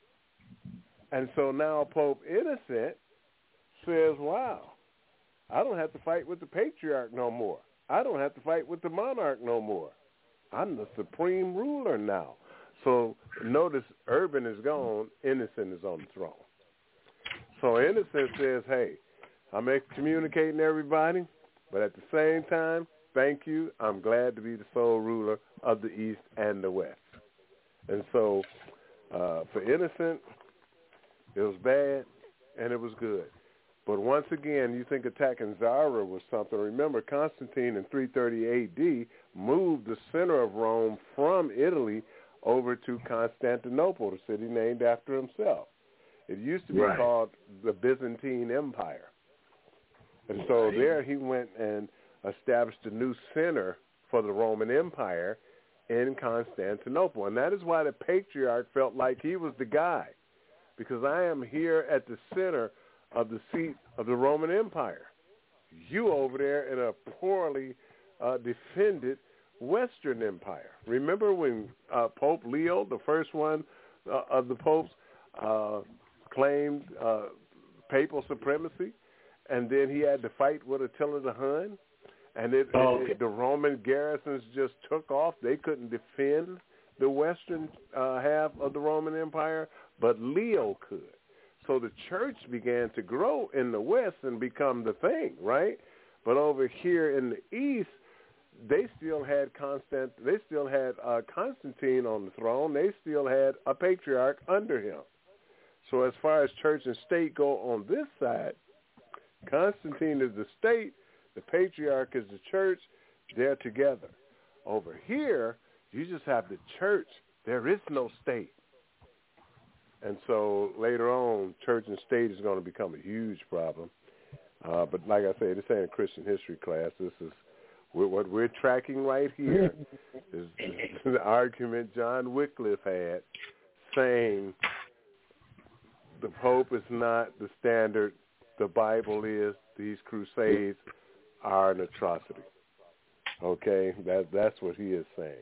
And so now Pope Innocent says, wow, I don't have to fight with the patriarch no more. I don't have to fight with the monarch no more. I'm the supreme ruler now. So notice Urban is gone, Innocent is on the throne. So Innocent says, hey, I'm excommunicating everybody, but at the same time, thank you. I'm glad to be the sole ruler of the East and the West. And so uh, for Innocent, it was bad and it was good. But once again, you think attacking Zara was something. Remember, Constantine in three thirty A D moved the center of Rome from Italy over to Constantinople, the city named after himself. It used to be right. called the Byzantine Empire. And so there he went and established a new center for the Roman Empire in Constantinople. And that is why the patriarch felt like he was the guy, because I am here at the center of the seat of the Roman Empire. You over there in a poorly uh, defended Western Empire. Remember when uh, Pope Leo, the first one uh, of the popes, uh, claimed uh, papal supremacy, and then he had to fight with Attila the Hun, and it, oh, okay. it, the Roman garrisons just took off. They couldn't defend the western uh, half of the Roman Empire, but Leo could. So the church began to grow in the West and become the thing, right? But over here in the East, they still had Constant. They still had uh, Constantine on the throne. They still had a patriarch under him. So as far as church and state go on this side, Constantine is the state, the patriarch is the church. They're together. Over here, you just have the church. There is no state. And so later on, church and state is going to become a huge problem. Uh, but like I say, this ain't a Christian history class. This is what we're tracking right here is the argument John Wycliffe had, saying the Pope is not the standard. The Bible is. These crusades are an atrocity. Okay, that that's what he is saying.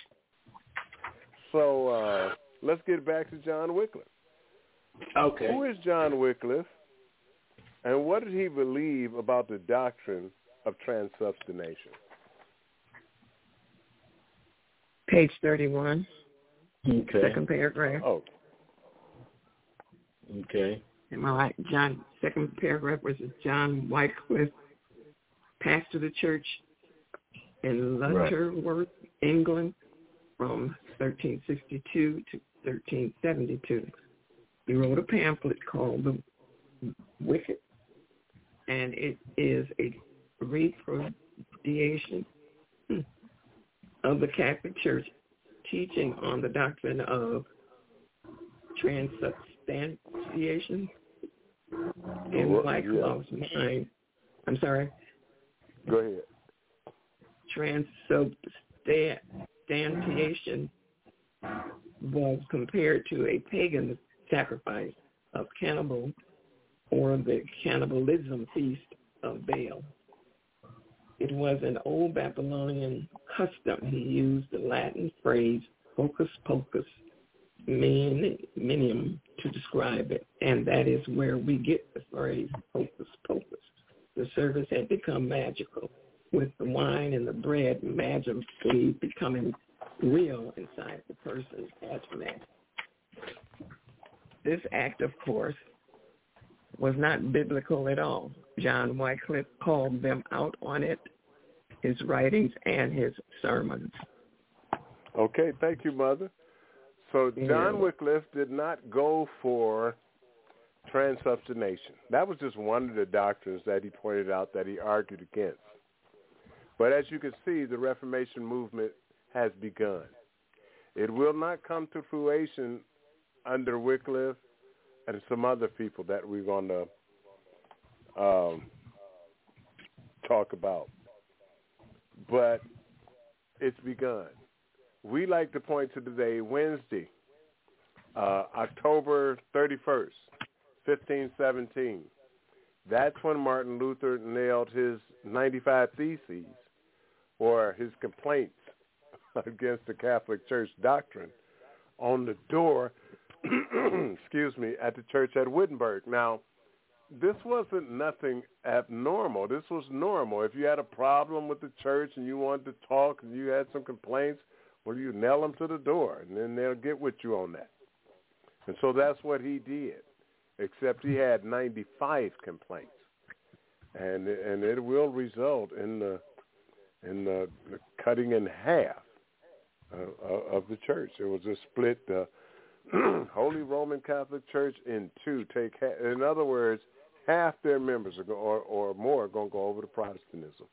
So uh, let's get back to John Wycliffe. Okay. Who is John Wycliffe, and what did he believe about the doctrine of transubstantiation? Page thirty-one. Okay. Second paragraph. Oh. Okay. Am I right? John, second paragraph was John Wycliffe, pastor of the church in Lutterworth, right. England, from thirteen sixty-two to thirteen seventy-two. He wrote a pamphlet called The Wicked, and it is a repudiation of the Catholic Church teaching on the doctrine of transubstantiation. In well, Wycliffe's yeah. mind, I'm sorry. Go ahead. Transubstantiation was compared to a pagan sacrifice of cannibal or the cannibalism feast of Baal. It was an old Babylonian custom. He used the Latin phrase hocus pocus minimum to describe it, and that is where we get the phrase hocus pocus. The service had become magical, with the wine and the bread magically becoming real inside the person's abdomen. This act, of course, was not biblical at all. John Wycliffe called them out on it, his writings and his sermons. Okay, thank you, Mother. So John Wycliffe did not go for transubstantiation. That was just one of the doctrines that he pointed out that he argued against. But as you can see, the Reformation movement has begun. It will not come to fruition under Wycliffe and some other people that we're going to um, talk about. But it's begun. We like to point to today, Wednesday, uh, October thirty-first, fifteen seventeen. That's when Martin Luther nailed his ninety-five Theses, or his complaints against the Catholic Church doctrine, on the door, excuse me, at the church at Wittenberg. Now, this wasn't nothing abnormal. This was normal. If you had a problem with the church and you wanted to talk and you had some complaints, well, you nail them to the door, and then they'll get with you on that. And so that's what he did, except he had ninety-five complaints, and and it will result in the in the, the cutting in half uh, of the church. It was just split the Holy Roman Catholic Church in two. Take ha- in other words, half their members are go- or or more are going to go over to Protestantism.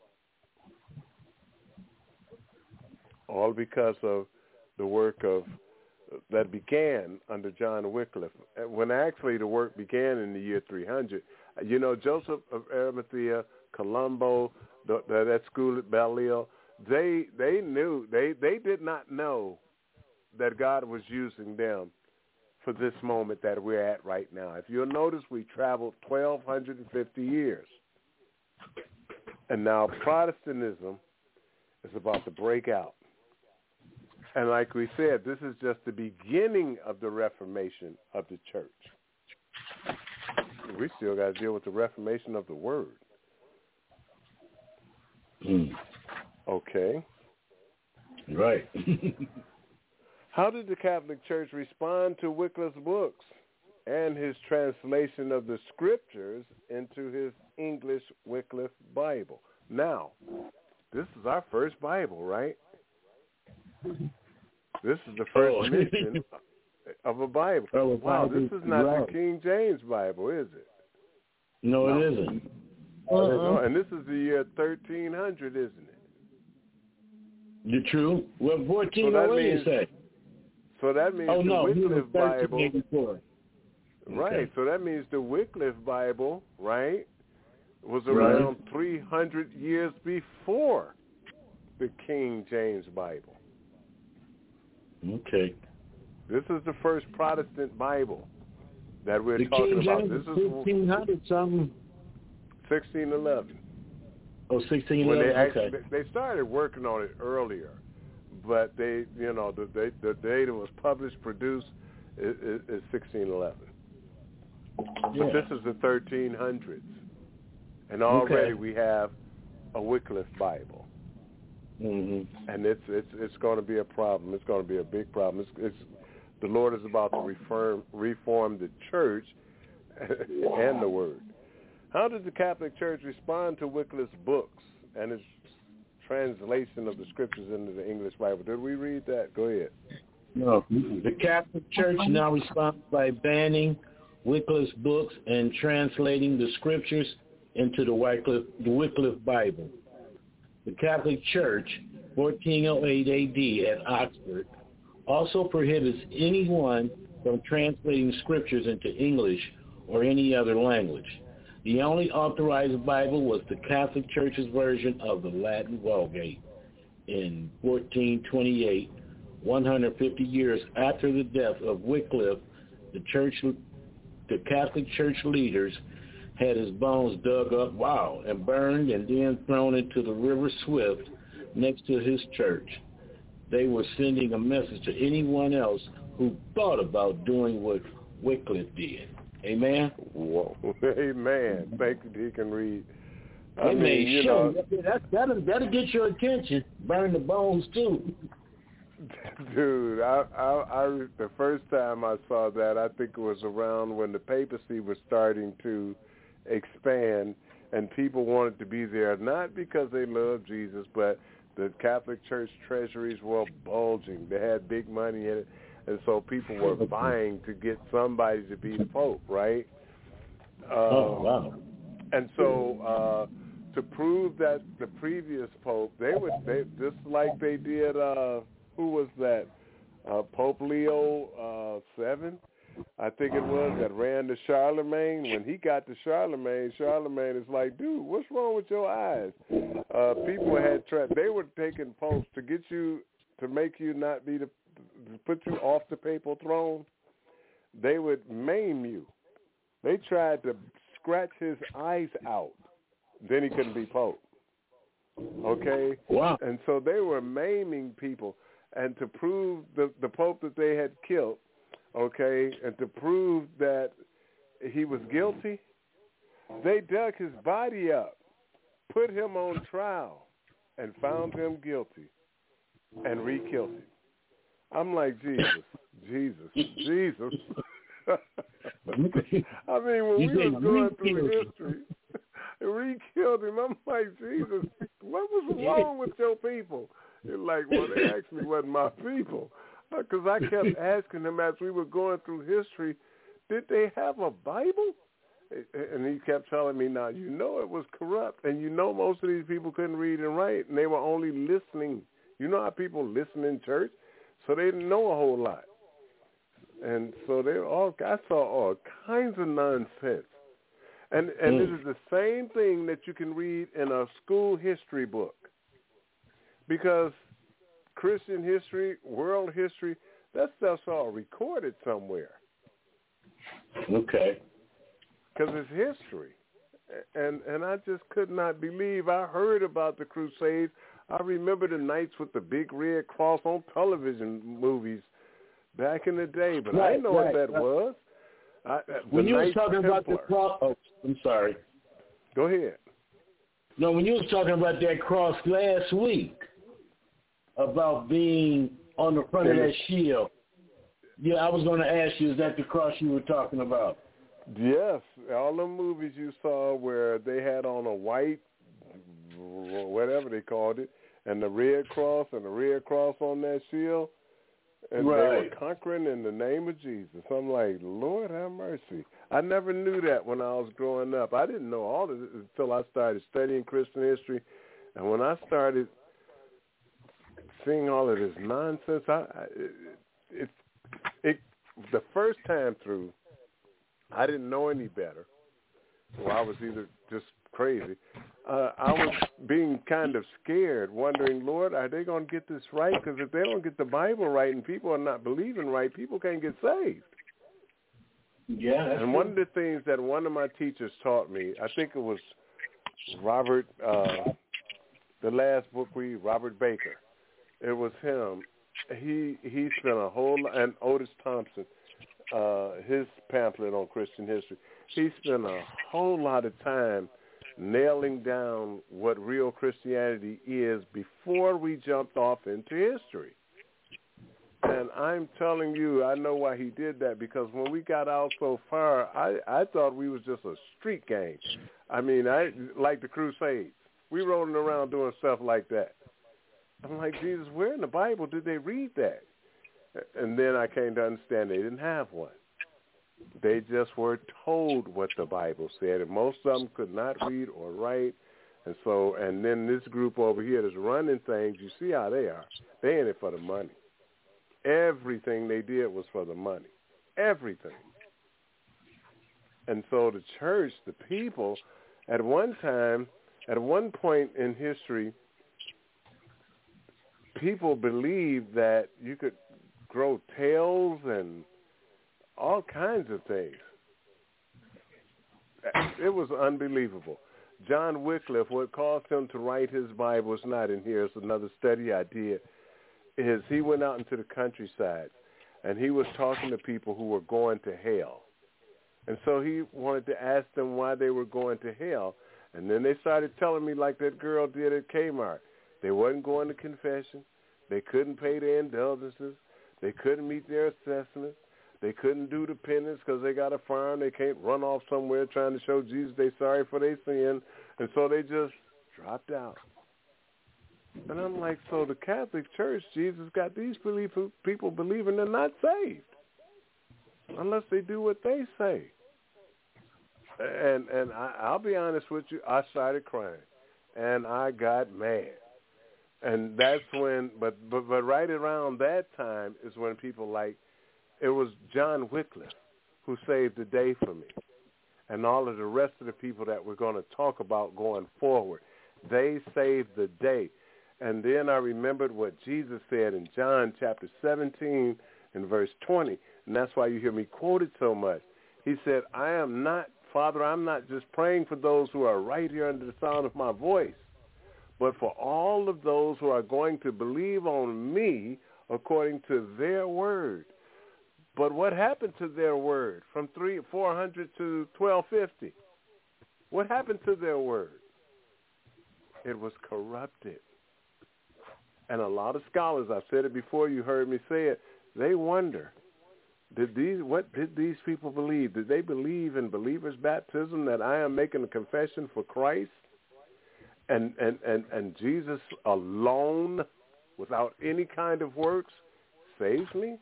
All because of the work of that began under John Wycliffe. When actually the work began in the year three hundred. You know, Joseph of Arimathea, Columbo, the, the, that school at Balliol, they they knew they they did not know that God was using them for this moment that we're at right now. If you'll notice, we traveled twelve fifty years, and now Protestantism is about to break out. And like we said, this is just the beginning of the Reformation of the church. We still got to deal with the Reformation of the Word. Mm. Okay. Right. How did the Catholic Church respond to Wycliffe's books and his translation of the Scriptures into his English Wycliffe Bible? Now, this is our first Bible, right? This is the first oh. mention of a Bible. Oh, a wow, Bible. This is not right. the King James Bible, is it? No, no. it isn't. Uh-uh. And this is the year thirteen hundred, isn't it? You true? Well, fourteen so oh eight, you say? So that means oh, the no, Wycliffe Bible. Right, okay. so that means the Wycliffe Bible, right, was around right. three hundred years before the King James Bible. Okay. This is the first Protestant Bible that we're the talking King about. James This is fifteen hundred something. sixteen eleven. Oh, sixteen eleven. When they okay. actually, they started working on it earlier, but they, you know, the date the date it was published, produced is, is, is sixteen eleven. Yeah. But this is the thirteen hundreds, and already okay. we have a Wycliffe Bible. Mm-hmm. And it's it's it's going to be a problem. It's going to be a big problem. It's, it's the Lord is about to reform reform the church and the Word. How did the Catholic Church respond to Wycliffe's books and his translation of the Scriptures into the English Bible? Did we read that? Go ahead. No. The Catholic Church now responds by banning Wycliffe's books and translating the Scriptures into the Wycliffe the Wycliffe Bible. The Catholic Church, fourteen oh eight A D at Oxford, also prohibits anyone from translating scriptures into English or any other language. The only authorized Bible was the Catholic Church's version of the Latin Vulgate in fourteen twenty-eight, one hundred fifty years after the death of Wycliffe. The church, the Catholic Church leaders had his bones dug up, wow, and burned and then thrown into the River Swift next to his church. They were sending a message to anyone else who thought about doing what Wycliffe did. Amen? Whoa. Amen. Thank you, Deacon Reed. I Amen. mean, you sure. know, that, that'll, that'll get your attention. Burn the bones, too. Dude, I, I, I, the first time I saw that, I think it was around when the papacy was starting to expand and people wanted to be there, not because they loved Jesus, but the Catholic Church treasuries were bulging. They had big money in it, and so people were vying to get somebody to be the Pope, right? Um, oh, wow. And so uh, to prove that the previous Pope, they would, they, just like they did, uh, who was that? Uh, Pope Leo uh, seven, I think it was, that ran to Charlemagne. When he got to Charlemagne, Charlemagne is like, dude, what's wrong with your eyes? Uh, people had tried, they were taking popes to get you, to make you not be the, to put you off the papal throne. They would maim you. They tried to scratch his eyes out. Then he couldn't be Pope. Okay? Wow. And so they were maiming people. And to prove the, the Pope that they had killed, okay, and to prove that he was guilty, they dug his body up, put him on trial, and found him guilty, and re-killed him. I'm like, Jesus, Jesus, Jesus. I mean, when we was going through history, re-killed him, I'm like, Jesus, what was wrong with your people? It's like, well, they actually wasn't my people. Because I kept asking him as we were going through history, did they have a Bible? And he kept telling me, now, you know it was corrupt, and you know most of these people couldn't read and write, and they were only listening. You know how people listen in church? So they didn't know a whole lot. And so they all, I saw all kinds of nonsense. And, and mm. it is the same thing that you can read in a school history book. Because Christian history, world history, that stuff's all recorded somewhere. Okay. Because it's history. And and I just could not believe. I heard about the Crusades. I remember the nights with the big red cross on television movies back in the day, but right, I didn't know right, what that right. was. I, when you were talking Templar. about the cross, oh, I'm sorry. Go ahead. No, when you was talking about that cross last week, about being on the front of that shield. Yeah, I was going to ask you, is that the cross you were talking about? Yes. All the movies you saw where they had on a white, whatever they called it, and the red cross and the red cross on that shield, and right. they were conquering in the name of Jesus. I'm like, Lord have mercy. I never knew that when I was growing up. I didn't know all of it until I started studying Christian history. And when I started seeing all of this nonsense, I, I it, it, it, the first time through, I didn't know any better. Well, I was either just crazy. Uh, I was being kind of scared, wondering, Lord, are they going to get this right? Because if they don't get the Bible right and people are not believing right, people can't get saved. Yeah. That's and true. one of the things that one of my teachers taught me, I think it was Robert, uh, the last book we, Robert Baker. It was him. He he spent a whole lot, and Otis Thompson, uh, his pamphlet on Christian history, he spent a whole lot of time nailing down what real Christianity is before we jumped off into history. And I'm telling you, I know why he did that, because when we got out so far, I, I thought we was just a street gang. I mean, I like the Crusades. We rolling around doing stuff like that. I'm like, Jesus, where in the Bible did they read that? And then I came to understand they didn't have one. They just were told what the Bible said, and most of them could not read or write. And so, and then this group over here that's running things, you see how they are. They in it for the money. Everything they did was for the money. Everything. And so the church, the people, at one time, at one point in history, people believed that you could grow tails and all kinds of things. It was unbelievable. John Wycliffe, what caused him to write his Bible, is not in here. It's another study I did, is he went out into the countryside, and he was talking to people who were going to hell. And so he wanted to ask them why they were going to hell. And then they started telling me like that girl did at Kmart. They wasn't going to confession. They couldn't pay their indulgences. They couldn't meet their assessments. They couldn't do the penance because they got a farm. They can't run off somewhere trying to show Jesus they're sorry for their sin. And so they just dropped out. And I'm like, so the Catholic Church, Jesus got these belief, people believing they're not saved unless they do what they say. And and I, I'll be honest with you, I started crying, and I got mad. And that's when, but, but, but right around that time is when people like, it was John Wycliffe who saved the day for me. And all of the rest of the people that we're going to talk about going forward, they saved the day. And then I remembered what Jesus said in John chapter seventeen and verse twenty. And that's why you hear me quote it so much. He said, I am not, Father, I'm not just praying for those who are right here under the sound of my voice, but for all of those who are going to believe on me according to their word. But what happened to their word from three, four hundred to twelve fifty? What happened to their word? It was corrupted. And a lot of scholars, I've said it before, you heard me say it, they wonder, did these what did these people believe? Did they believe in believers' baptism, that I am making a confession for Christ and, and, and, and Jesus alone, without any kind of works, saves me?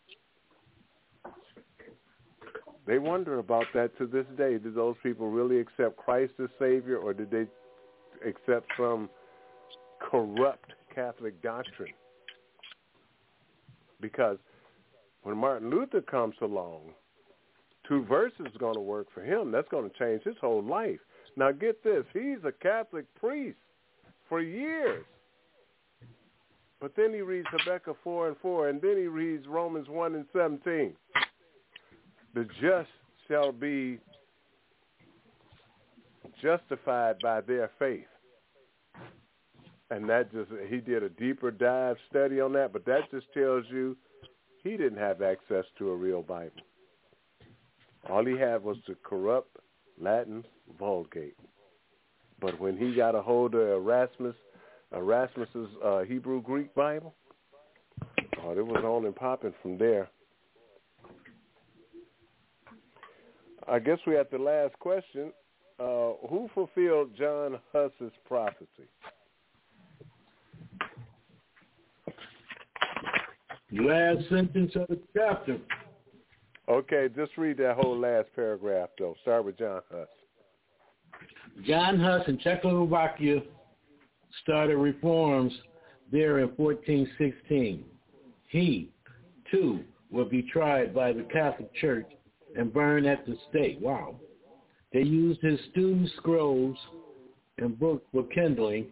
They wonder about that to this day. Did those people really accept Christ as Savior, or did they accept some corrupt Catholic doctrine? Because when Martin Luther comes along, two verses is going to work for him. That's going to change his whole life. Now get this, he's a Catholic priest for years. But then he reads Habakkuk four and four, and then he reads Romans one and seventeen. The just shall be justified by their faith. And that just, he did a deeper dive study on that, but that just tells you he didn't have access to a real Bible. All he had was the corrupt Latin Vulgate. But when he got a hold of Erasmus, Erasmus's uh, Hebrew Greek Bible, oh, it was on and popping from there. I guess we're at the last question. Uh, who fulfilled John Huss's prophecy? Last sentence of the chapter. Okay, just read that whole last paragraph, though. Start with John Huss. John Huss in Czechoslovakia started reforms there in fourteen sixteen. He, too, will be tried by the Catholic Church and burned at the stake. Wow. They used his student scrolls and books for kindling.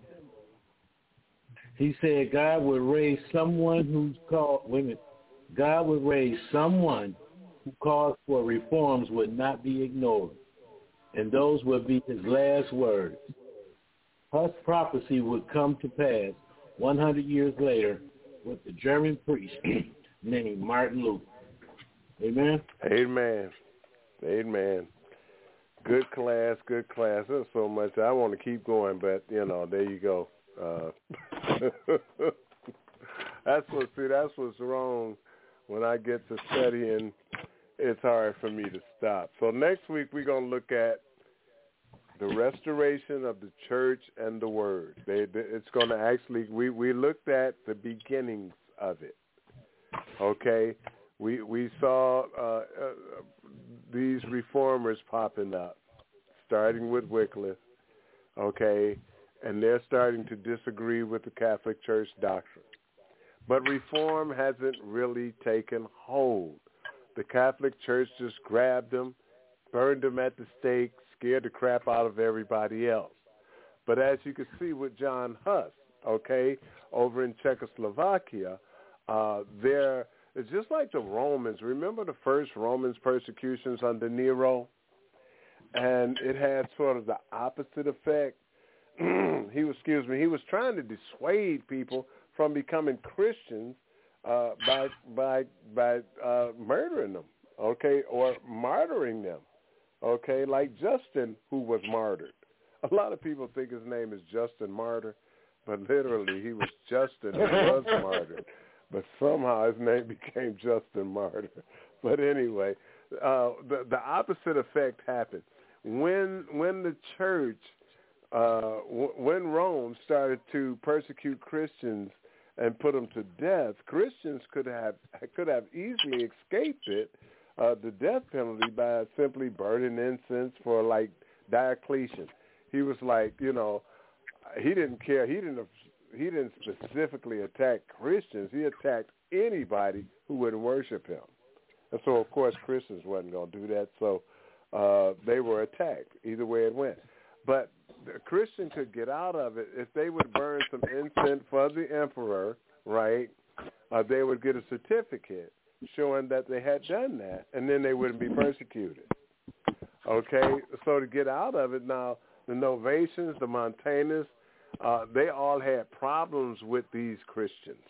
He said God would raise someone who's called, wait a minute, God would raise someone who calls for reforms would not be ignored. And those would be his last words. Huss' prophecy would come to pass one hundred years later with the German priest named Martin Luther. Amen? Amen. Amen. Good class, good class. There's so much. I want to keep going, but, you know, there you go. Uh, that's what, see, that's what's wrong when I get to studying. It's hard for me to stop. So next week we're going to look at the restoration of the church and the word. They, they, it's going to actually, we, we looked at the beginnings of it. Okay? We we saw uh, uh, these reformers popping up, starting with Wycliffe, okay, and they're starting to disagree with the Catholic Church doctrine. But reform hasn't really taken hold. The Catholic Church just grabbed them, burned them at the stake, scared the crap out of everybody else. But as you can see with John Huss, okay, over in Czechoslovakia, uh, they're it's just like the Romans. Remember the first Romans persecutions under Nero? And it had sort of the opposite effect. he was, excuse me, he was trying to dissuade people from becoming Christians uh, by by by uh, murdering them, okay, or martyring them, okay, like Justin, who was martyred. A lot of people think his name is Justin Martyr, but literally he was Justin who was martyred. But somehow his name became Justin Martyr. But anyway, uh, the the opposite effect happened when when the church, uh, w- when Rome started to persecute Christians and put them to death. Christians could have could have easily escaped it, uh, the death penalty, by simply burning incense for like Diocletian. He was like, you know, he didn't care. He didn't. He didn't specifically attack Christians. He attacked anybody who wouldn't worship him. And so, of course, Christians wasn't going to do that. So uh, they were attacked either way it went. But the Christian could get out of it if they would burn some incense for the emperor, right? Uh, they would get a certificate showing that they had done that, and then they wouldn't be persecuted. Okay? So to get out of it now, the Novatians, the Montanus, Uh, they all had problems with these Christians,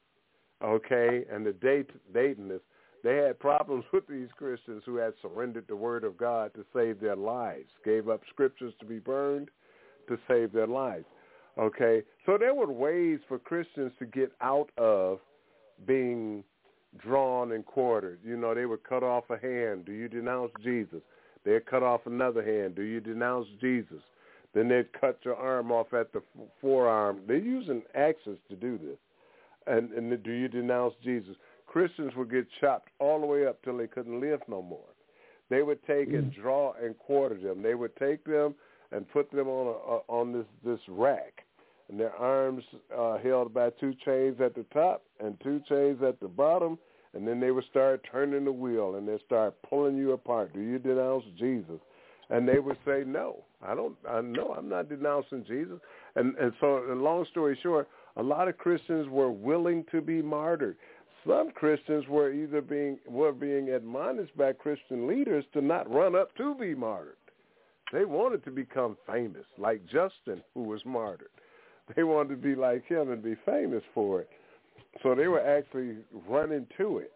okay? And the Datanists, they had problems with these Christians who had surrendered the word of God to save their lives, gave up scriptures to be burned to save their lives, okay? So there were ways for Christians to get out of being drawn and quartered. You know, they would cut off a hand. Do you denounce Jesus? They'd cut off another hand. Do you denounce Jesus? Then they'd cut your arm off at the forearm. They're using axes to do this. And, and do you denounce Jesus? Christians would get chopped all the way up till they couldn't live no more. They would take and draw and quarter them. They would take them and put them on a, on this, this rack. And their arms uh, held by two chains at the top and two chains at the bottom. And then they would start turning the wheel and they'd start pulling you apart. Do you denounce Jesus? And they would say, no, I don't, I know I'm not denouncing Jesus. And, and so, long story short, a lot of Christians were willing to be martyred. Some Christians were either being, were being admonished by Christian leaders to not run up to be martyred. They wanted to become famous, like Justin, who was martyred. They wanted to be like him and be famous for it. So they were actually running to it.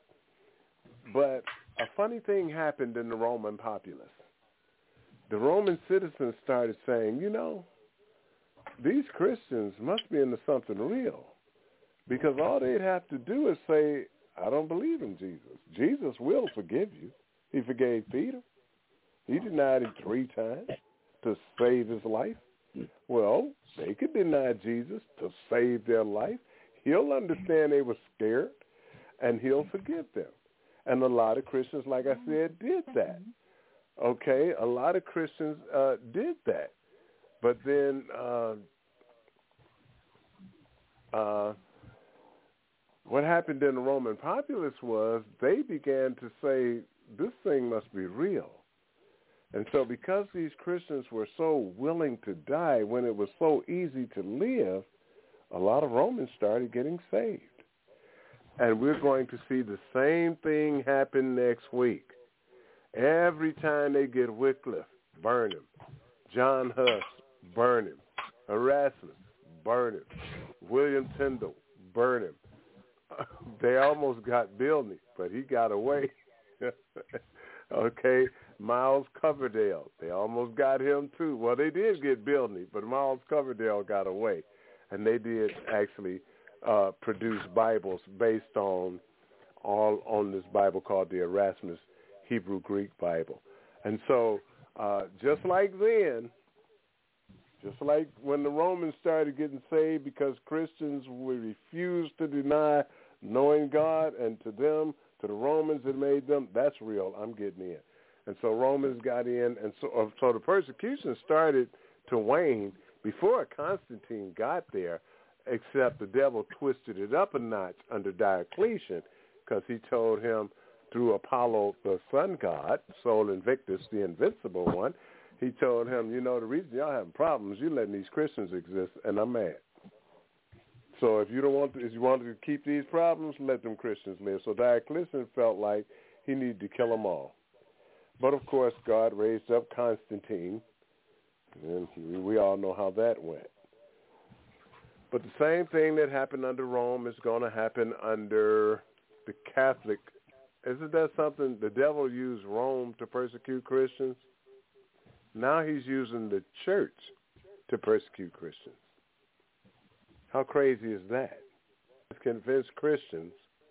But a funny thing happened in the Roman populace. The Roman citizens started saying, you know, these Christians must be into something real, because all they'd have to do is say, I don't believe in Jesus. Jesus will forgive you. He forgave Peter. He denied him three times to save his life. Well, they could deny Jesus to save their life. He'll understand they were scared, and he'll forgive them. And a lot of Christians, like I said, did that. Okay, a lot of Christians uh, did that. But then uh, uh, what happened in the Roman populace was they began to say, this thing must be real. And so because these Christians were so willing to die when it was so easy to live, a lot of Romans started getting saved. And we're going to see the same thing happen next week. Every time they get Wycliffe, burn him. John Huss, burn him. Erasmus, burn him. William Tyndale, burn him. They almost got Bilney, but he got away. Okay, Miles Coverdale, they almost got him too. Well, they did get Bilney, but Miles Coverdale got away. And they did actually uh, produce Bibles based on all on this Bible called the Erasmus Hebrew Greek Bible. And so uh, just like then, just like when the Romans started getting saved because Christians would refuse to deny knowing God, and to them, to the Romans it made them, that's real, I'm getting in. And so Romans got in, and so, uh, so the persecution started to wane before Constantine got there, except the devil twisted it up a notch under Diocletian, because he told him through Apollo, the sun god, Sol Invictus, the invincible one, he told him, you know, the reason y'all having problems, you're letting these Christians exist, and I'm mad. So if you don't want to, if you want to keep these problems, let them Christians live. So Diocletian felt like he needed to kill them all. But, of course, God raised up Constantine, and we all know how that went. But the same thing that happened under Rome is going to happen under the Catholic. Isn't that something? The devil used Rome to persecute Christians. Now he's using the church to persecute Christians. How crazy is that? He's convinced Christians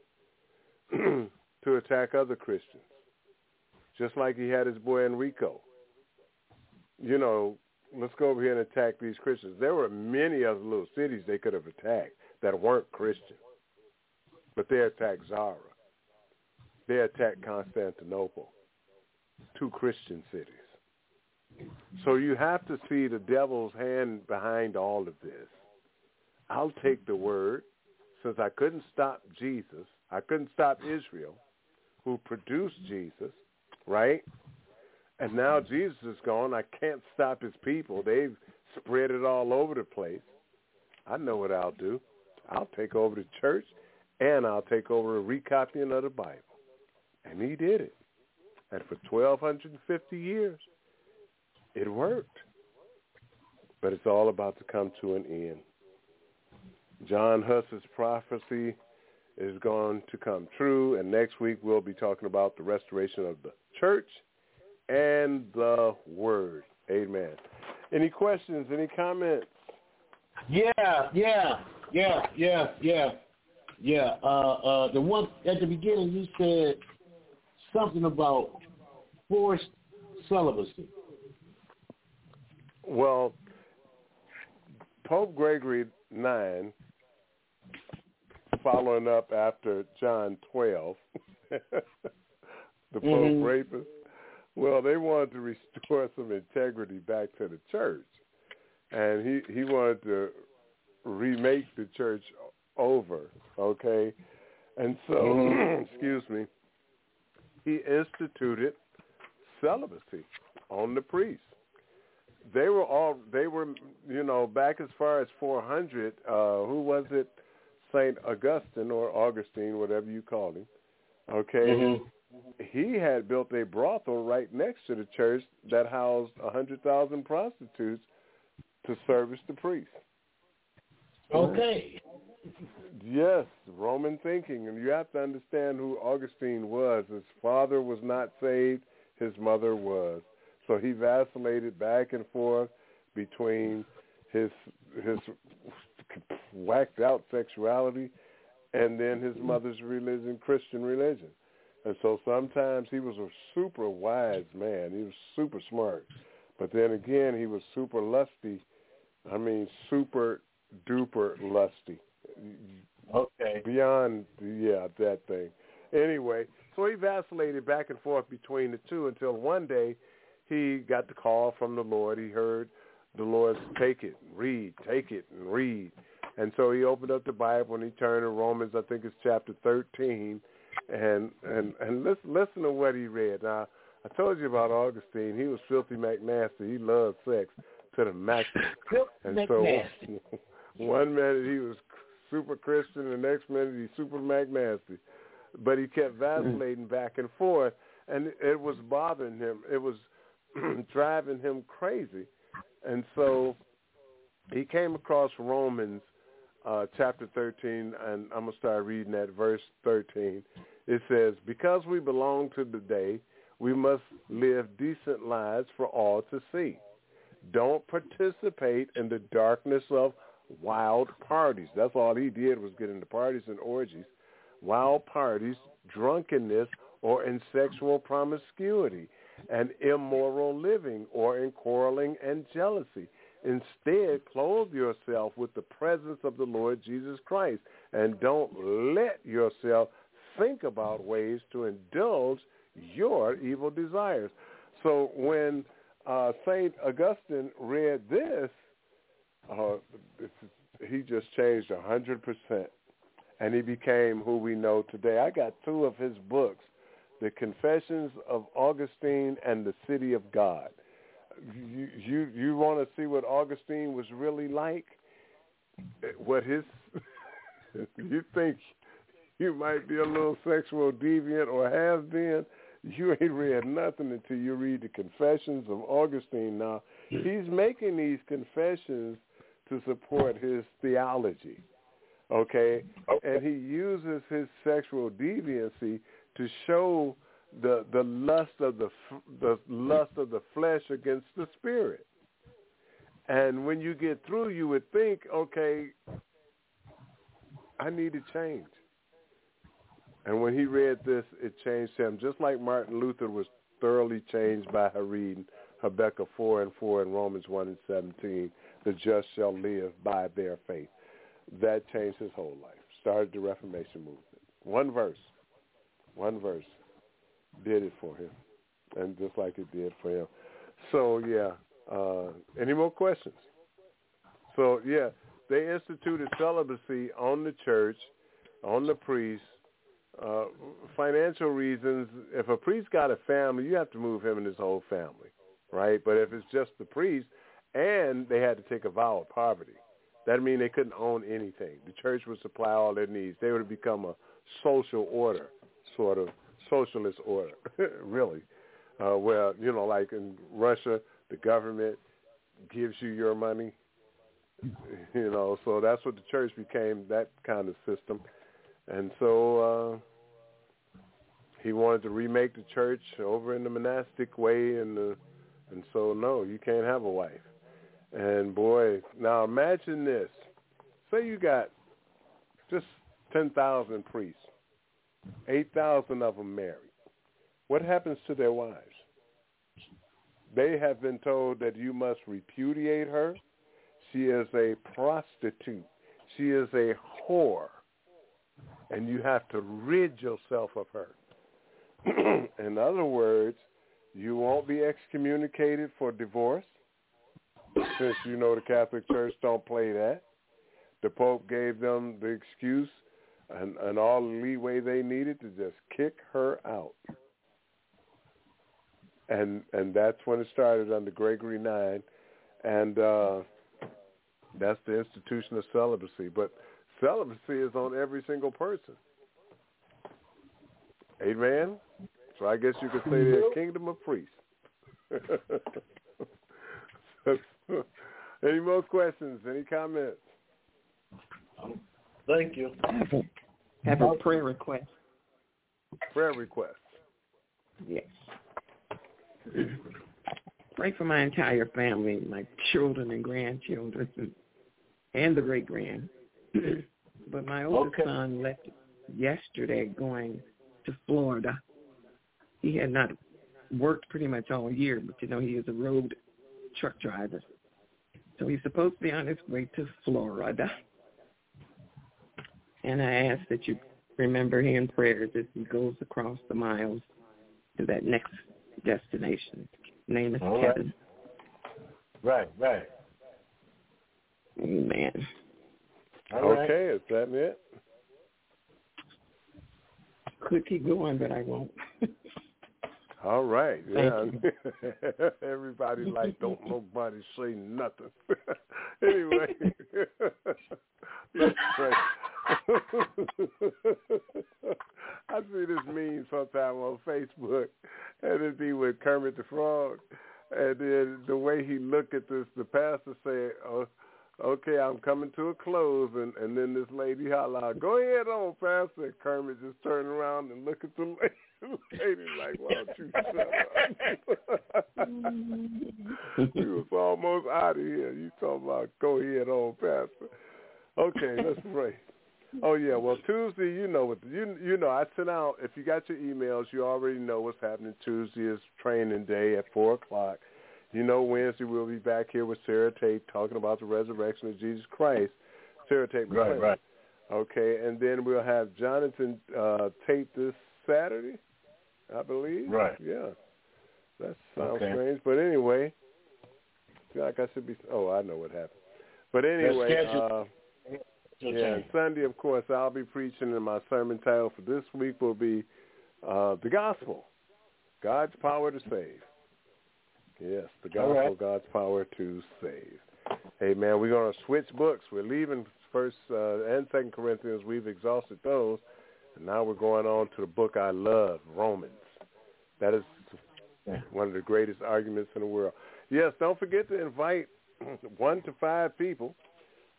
to attack other Christians, just like he had his boy Enrico. You know, let's go over here and attack these Christians. There were many other little cities they could have attacked that weren't Christian, but they attacked Zara. They attacked Constantinople, two Christian cities. So you have to see the devil's hand behind all of this. I'll take the word, since I couldn't stop Jesus, I couldn't stop Israel, who produced Jesus, right? And now Jesus is gone. I can't stop his people. They've spread it all over the place. I know what I'll do. I'll take over the church, and I'll take over a recopying of the Bible. And he did it. And for twelve fifty years, it worked. But it's all about to come to an end. John Huss's prophecy is going to come true, and next week we'll be talking about the restoration of the church and the word. Amen. Any questions, any comments? Yeah, yeah, yeah, yeah, yeah, yeah. Uh, uh, the one at the beginning you said something about forced celibacy. Well, Pope Gregory the ninth, following up after John twelve, the Pope mm-hmm. rapist, well, they wanted to restore some integrity back to the church. And he, he wanted to remake the church over, okay? And so, mm-hmm. excuse me, he instituted celibacy on the priests. They were all, they were, you know, back as far as four hundred, uh, who was it? Saint Augustine or Augustine, whatever you call him, okay? Mm-hmm. He had built a brothel right next to the church that housed one hundred thousand prostitutes to service the priests. Okay. Yes, Roman thinking. And you have to understand who Augustine was. His father was not saved. His mother was. So he vacillated back and forth between his his whacked out sexuality and then his mother's religion, Christian religion. And so sometimes he was a super wise man. He was super smart. But then again, he was super lusty. I mean, super duper lusty. Okay. Beyond, yeah, that thing. Anyway, so he vacillated back and forth between the two until one day he got the call from the Lord. He heard the Lord, take it, read, take it, and read. And so he opened up the Bible and he turned to Romans, I think it's chapter thirteen, and and and listen, listen to what he read. Now, I told you about Augustine. He was filthy McNasty. He loved sex to the maximum. And so one minute he was super Christian, the next minute he's super McNasty. But he kept vacillating back and forth, and it was bothering him. It was driving him crazy. And so he came across Romans uh, chapter thirteen, and I'm going to start reading at verse thirteen. It says, because we belong to the day, we must live decent lives for all to see. Don't participate in the darkness of wild parties. That's all he did was get into parties and orgies. Wild parties, drunkenness, or in sexual promiscuity, and immoral living, or in quarreling and jealousy. Instead, clothe yourself with the presence of the Lord Jesus Christ, and don't let yourself think about ways to indulge your evil desires. So when uh, Saint Augustine read this, uh, he just changed one hundred percent, and he became who we know today. I got two of his books, The Confessions of Augustine and The City of God. You you, you want to see what Augustine was really like? What his you think you might be a little sexual deviant or have been, you ain't read nothing until you read the Confessions of Augustine. Now, he's making these confessions to support his theology, okay? And he uses his sexual deviancy to show the the lust of the the lust of the flesh against the spirit. And when you get through, you would think, okay, I need to change. And when he read this, it changed him, just like Martin Luther was thoroughly changed by her reading Habakkuk four and four and Romans one and seventeen, the just shall live by their faith. That changed his whole life, started the Reformation movement. One verse, one verse did it for him, and just like it did for him. So, yeah, uh, any more questions? So, yeah, they instituted celibacy on the church, on the priest, uh, financial reasons. If a priest got a family, you have to move him and his whole family, right? But if it's just the priest, and they had to take a vow of poverty, that means they couldn't own anything. The church would supply all their needs. They would have become a social order, sort of socialist order, really. Uh, where, you know, like in Russia, the government gives you your money, you know, so that's what the church became, that kind of system. And so uh, he wanted to remake the church over in the monastic way, and the, and so, no, you can't have a wife. And, boy, now imagine this. Say you got just ten thousand priests, eight thousand of them married. What happens to their wives? They have been told that you must repudiate her. She is a prostitute. She is a whore. And you have to rid yourself of her. In other words, you won't be excommunicated for divorce, since you know the Catholic Church don't play that. The Pope gave them the excuse and, and all the leeway they needed to just kick her out. And and that's when it started under Gregory the ninth, and uh, that's the institution of celibacy. But celibacy is on every single person. Amen? So I guess you could say they're a kingdom of priests. Any more questions? Any comments? Thank you. I have a, have a prayer request. Prayer request. Yes. Pray for my entire family, my children and grandchildren, and, and the great-grand. But my oldest okay. son left yesterday going to Florida. He had not worked pretty much all year, but, you know, he is a road truck driver. So he's supposed to be on his way to Florida. And I ask that you remember him in prayers as he goes across the miles to that next destination. Name is all Kevin. Right, right. right. Amen. All okay, right. is that it? Could keep going, but I won't. All right, yeah. Everybody like, don't nobody say nothing. Anyway, let's pray. I see this meme sometime on Facebook, and it'd be with Kermit the Frog, and then the way he looked at this, the pastor said, oh, okay, I'm coming to a close, and, and then this lady holler out, go ahead on, Pastor. And Kermit just turned around and looked at the lady. Lady like, why don't you shut up? He was almost out of here. You talking about go ahead on, Pastor. Okay, let's pray. Oh yeah, well Tuesday, you know what you you know. I sent out. If you got your emails, you already know what's happening. Tuesday is training day at four o'clock. You know, Wednesday we'll be back here with Sarah Tate talking about the resurrection of Jesus Christ. Sarah Tate, right, right. Okay, and then we'll have Jonathan uh, Tate this Saturday, I believe. Right. Yeah. That sounds okay. strange. But anyway, like I should be, oh, I know what happened. But anyway, uh, yeah, and Sunday, of course, I'll be preaching, and my sermon title for this week will be uh, The Gospel, God's Power to Save. Yes, the gospel, right. God's power to save. Hey, man, we're going to switch books. We're leaving First uh, and Second Corinthians. We've exhausted those. And now we're going on to the book I love, Romans. That is one of the greatest arguments in the world. Yes, don't forget to invite one to five people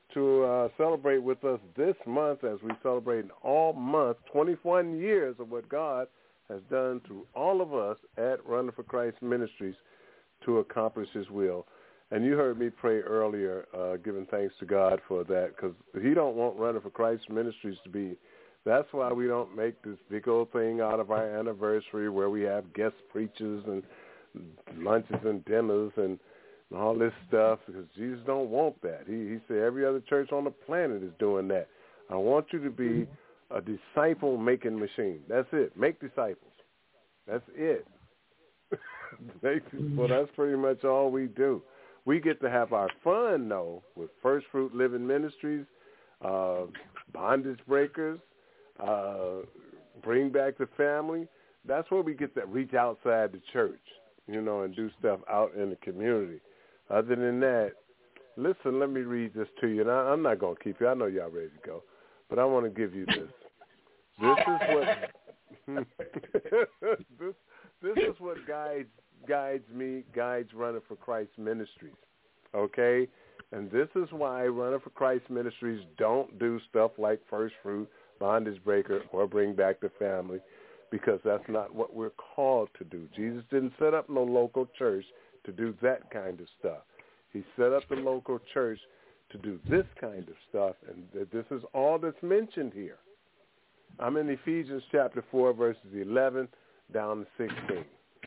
to uh, celebrate with us this month as we celebrate all month, twenty-one years of what God has done to all of us at Running for Christ Ministries to accomplish his will. And you heard me pray earlier, uh, giving thanks to God for that, because he don't want Running for Christ Ministries to be. That's why we don't make this big old thing out of our anniversary where we have guest preachers and lunches and dinners and all this stuff, because Jesus don't want that. He, he said every other church on the planet is doing that. I want you to be a disciple-making machine. That's it. Make disciples. That's it. Well, that's pretty much all we do. We get to have our fun, though, with First Fruit Living Ministries, uh, Bondage Breakers, uh, Bring Back the Family. That's where we get to reach outside the church, you know, and do stuff out in the community. Other than that, listen, let me read this to you. Now, I'm not going to keep you. I know y'all ready to go, but I want to give you this. This is what this, this is what guides guides me, guides Running for Christ Ministries, okay? And this is why Running for Christ Ministries don't do stuff like First Fruit, Bondage Breaker, or Bring Back the Family, because that's not what we're called to do. Jesus didn't set up no local church to do that kind of stuff. He set up the local church to do this kind of stuff, and this is all that's mentioned here. I'm in Ephesians chapter four, verses eleven down to sixteen.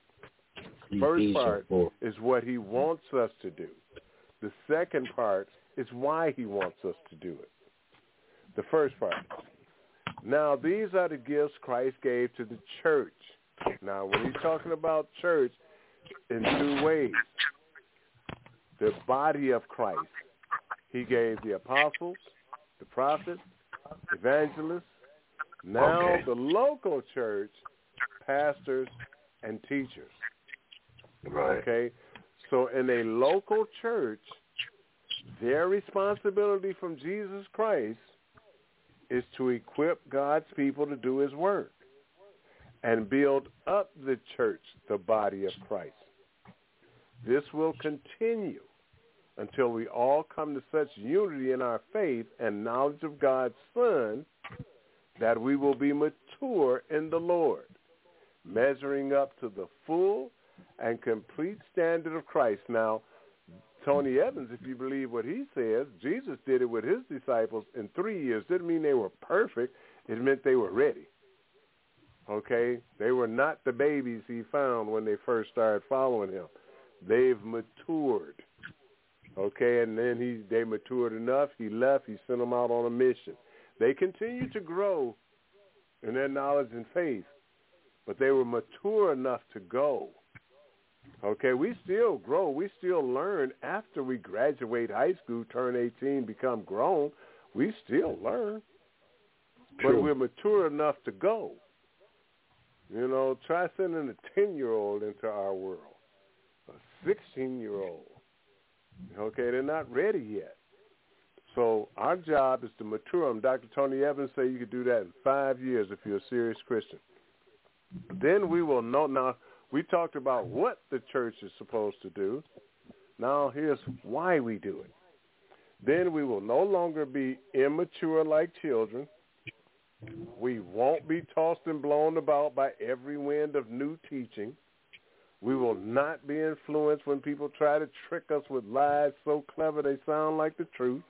First part is what he wants us to do. The second part is why he wants us to do it. The first part. Now, these are the gifts Christ gave to the church. Now, when he's talking about church, in two ways. The body of Christ. He gave the apostles, the prophets, evangelists. Now okay. The local church, pastors, and teachers. Right. Okay? So in a local church, their responsibility from Jesus Christ is to equip God's people to do his work and build up the church, the body of Christ. This will continue until we all come to such unity in our faith and knowledge of God's Son that we will be mature in the Lord, measuring up to the full and complete standard of Christ. Now, Tony Evans, if you believe what he says, Jesus did it with his disciples in three years. Didn't mean they were perfect. It meant they were ready. Okay? They were not the babies he found when they first started following him. They've matured. Okay? And then he they matured enough. He left. He sent them out on a mission. They continued to grow in their knowledge and faith, but they were mature enough to go. Okay, we still grow. We still learn after we graduate high school, turn eighteen, become grown. We still learn. True. But we're mature enough to go. You know, try sending a ten-year-old into our world, a sixteen-year-old. Okay, they're not ready yet. So our job is to mature them. Doctor Tony Evans said you could do that in five years if you're a serious Christian. Then we will know. Now, we talked about what the church is supposed to do. Now, here's why we do it. Then we will no longer be immature like children. We won't be tossed and blown about by every wind of new teaching. We will not be influenced when people try to trick us with lies so clever they sound like the truth.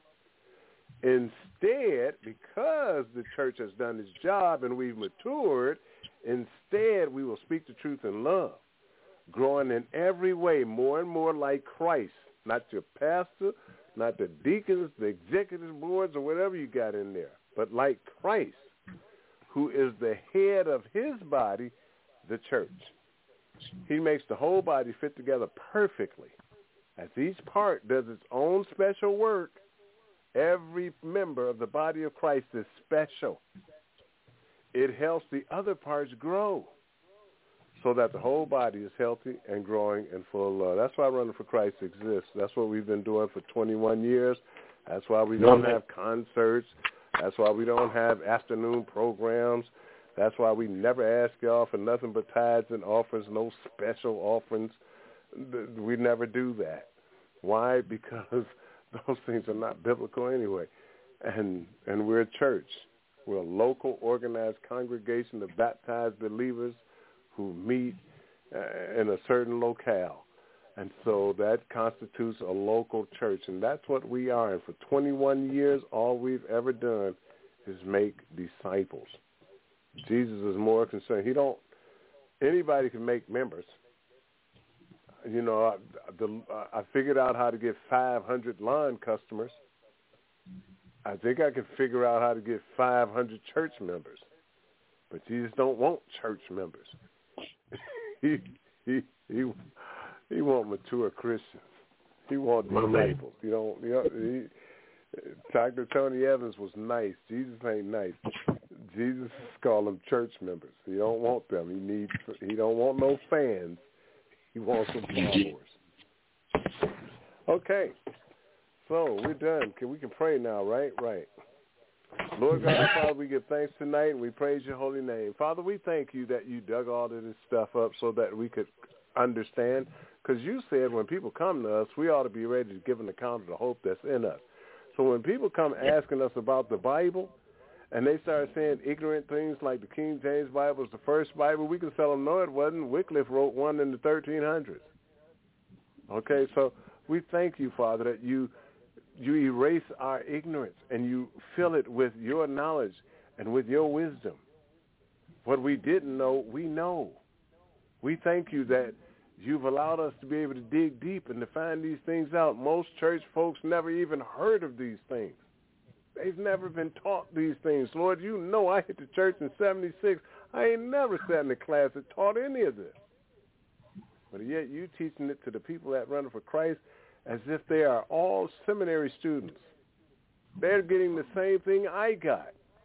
Instead, because the church has done its job and we've matured, instead we will speak the truth in love, growing in every way more and more like Christ, not your pastor, not the deacons, the executive boards, or whatever you got in there, but like Christ, who is the head of his body, the church. He makes the whole body fit together perfectly. As each part does its own special work, every member of the body of Christ is special. It helps the other parts grow so that the whole body is healthy and growing and full of love. That's why Running for Christ exists. That's what we've been doing for twenty-one years. That's why we don't have concerts. That's why we don't have afternoon programs. That's why we never ask y'all for nothing but tithes and offerings, no special offerings. We never do that. Why? Because those things are not biblical anyway. And and we're a church. We're a local organized congregation of baptized believers who meet uh, in a certain locale. And so that constitutes a local church, and that's what we are. And for twenty-one years, all we've ever done is make disciples. Jesus is more concerned. He don't. Anybody can make members. You know, I, the, I figured out how to get five hundred lawn customers. I think I can figure out how to get five hundred church members. But Jesus don't want church members. he he he. He want mature Christians. He want disciples. You know, you know he, Doctor Tony Evans was nice. Jesus ain't nice. Jesus called them church members. He don't want them. He needs. He don't want no fans. He wants some followers. Okay, so we're done. Can we can pray now, right? Right. Lord God, Father, we give thanks tonight and we praise your holy name. Father, we thank you that you dug all of this stuff up so that we could understand. Because you said when people come to us, we ought to be ready to give an account of the hope that's in us. So when people come asking us about the Bible and they start saying ignorant things like the King James Bible is the first Bible, we can tell them, no, it wasn't. Wycliffe wrote one in the thirteen hundreds. Okay, so we thank you, Father, that you you erase our ignorance and you fill it with your knowledge and with your wisdom. What we didn't know, we know. We thank you that you've allowed us to be able to dig deep and to find these things out. Most church folks never even heard of these things. They've never been taught these things. Lord, you know I hit the church in seventy-six. I ain't never sat in a class that taught any of this. But yet you teaching it to the people that run for Christ as if they are all seminary students. They're getting the same thing I got.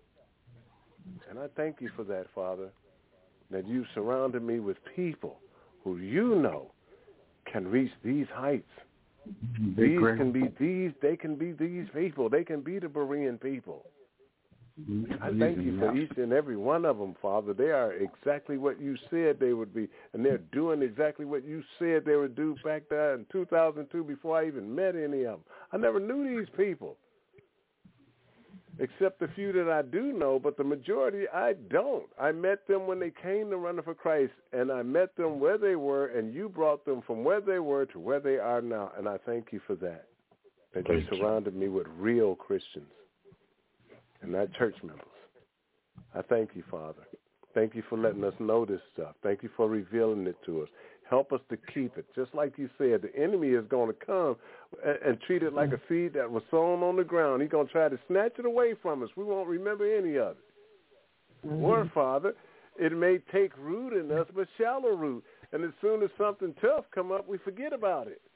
And I thank you for that, Father, that you surrounded me with people who you know can reach these heights. Big these grand. can be these, they can be these people. They can be the Berean people. Mm-hmm. I thank you for each and every one of them, Father. They are exactly what you said they would be, and they're doing exactly what you said they would do back there in two thousand two before I even met any of them. I never knew these people, except the few that I do know, but the majority I don't. I met them when they came to Running for Christ, and I met them where they were, and you brought them from where they were to where they are now, and I thank you for that, that you surrounded me with real Christians and not church members. I thank you, Father. Thank you for letting us know this stuff. Thank you for revealing it to us. Help us to keep it. Just like you said, the enemy is going to come and, and treat it like a seed that was sown on the ground. He's going to try to snatch it away from us. We won't remember any of it. Mm-hmm. Or, Father, it may take root in us, but shallow root. And as soon as something tough come up, we forget about it.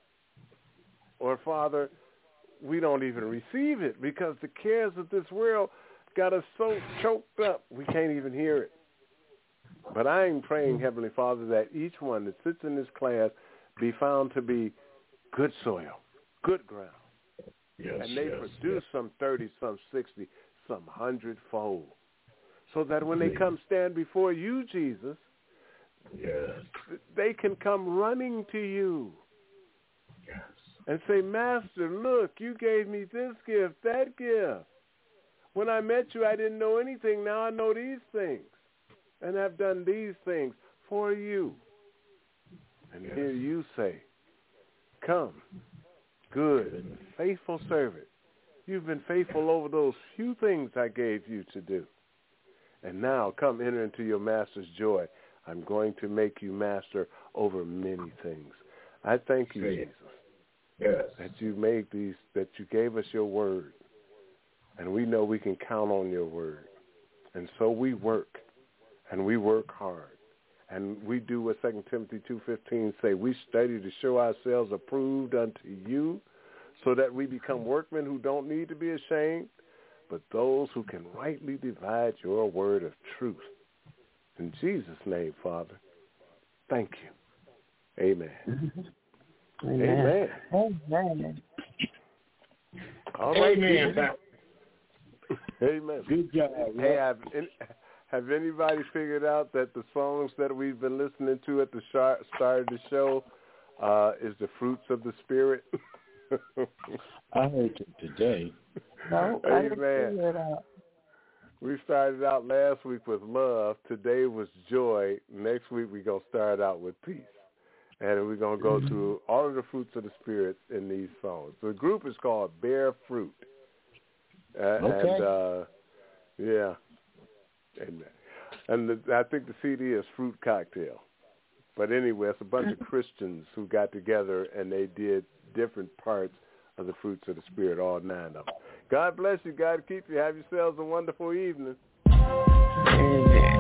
Or, Father, we don't even receive it because the cares of this world got us so choked up we can't even hear it. But I am praying, Heavenly Father, that each one that sits in this class be found to be good soil, good ground. Yes, and they yes, produce yes. some thirty, some sixty, some hundredfold. So that when they come stand before you, Jesus, yes. they can come running to you. Yes. And say, Master, look, you gave me this gift, that gift. When I met you, I didn't know anything. Now I know these things and have done these things for you. And yes. here you say, come, good and faithful servant. You've been faithful over those few things I gave you to do. And now come enter into your master's joy. I'm going to make you master over many things. I thank you, Jesus. Yes. That you made these, that you gave us your word. And we know we can count on your word. And so we work, and we work hard. And we do what Second Timothy two fifteen say. We study to show ourselves approved unto you so that we become workmen who don't need to be ashamed, but those who can rightly divide your word of truth. In Jesus' name, Father, thank you. Amen. Amen. Amen. Amen. All right. Amen. Amen. Good job. Hey, have, have anybody figured out that the songs that we've been listening to at the start of the show uh, is the fruits of the Spirit? I heard it today. No, I didn't Amen. figure it out. We started out last week with love. Today was joy. Next week we're going to start out with peace. And we're going to go through all of the fruits of the Spirit in these songs. The group is called Bear Fruit. Uh, Okay. And, uh, yeah. And, and the, I think the C D is Fruit Cocktail. But anyway, it's a bunch of Christians who got together and they did different parts of the fruits of the Spirit, all nine of them. God bless you. God keep you. Have yourselves a wonderful evening. Amen.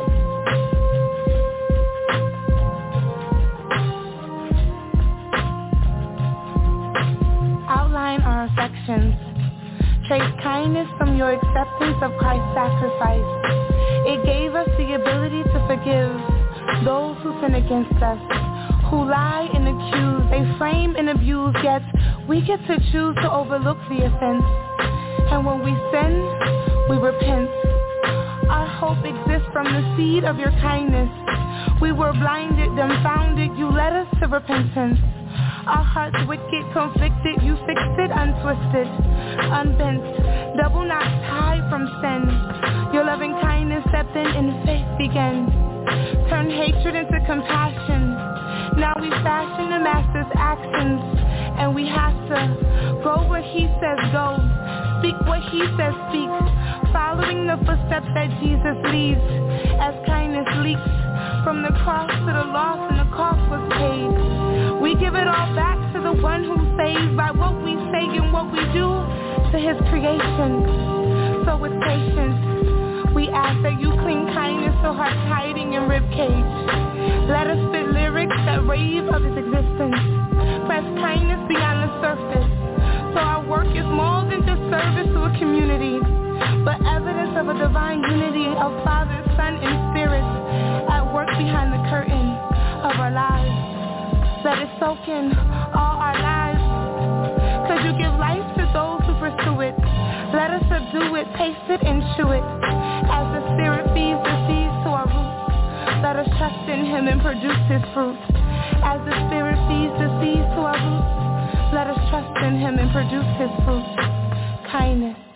Outline our affections. Trace kindness from your acceptance of Christ's sacrifice. It gave us the ability to forgive those who sin against us, who lie and accuse, they frame and abuse, yet we get to choose to overlook the offense. And when we sin, we repent. Our hope exists from the seed of your kindness. We were blinded, dumbfounded, you led us to repentance. Our hearts wicked, conflicted, you fixed it, untwisted, unbent, double knot tied from sin. Your loving kindness stepped in and faith began. Turn hatred into compassion. Now we fashion the master's actions, and we have to go where he says go, speak what he says speak, following the footsteps that Jesus leads, as kindness leaks from the cross to the lost and the cost was paid. We give it all back to the one who saves by what we say and what we do to his creation. So with patience, we ask that you cling kindness to hearts hiding in ribcage. Let us spit lyrics that rave of his existence. Press kindness beyond the surface. So our work is more than just service to a community, but evidence of a divine unity of Father, Son, and Spirit at work behind the curtain of our lives. Let it soak in all our lives. Could you give life to those who pursue it? Let us subdue it, taste it, and chew it. As the Spirit feeds the seeds to our roots, let us trust in him and produce his fruit. As the Spirit feeds the seeds to our roots, let us trust in him and produce his fruit. Kindness.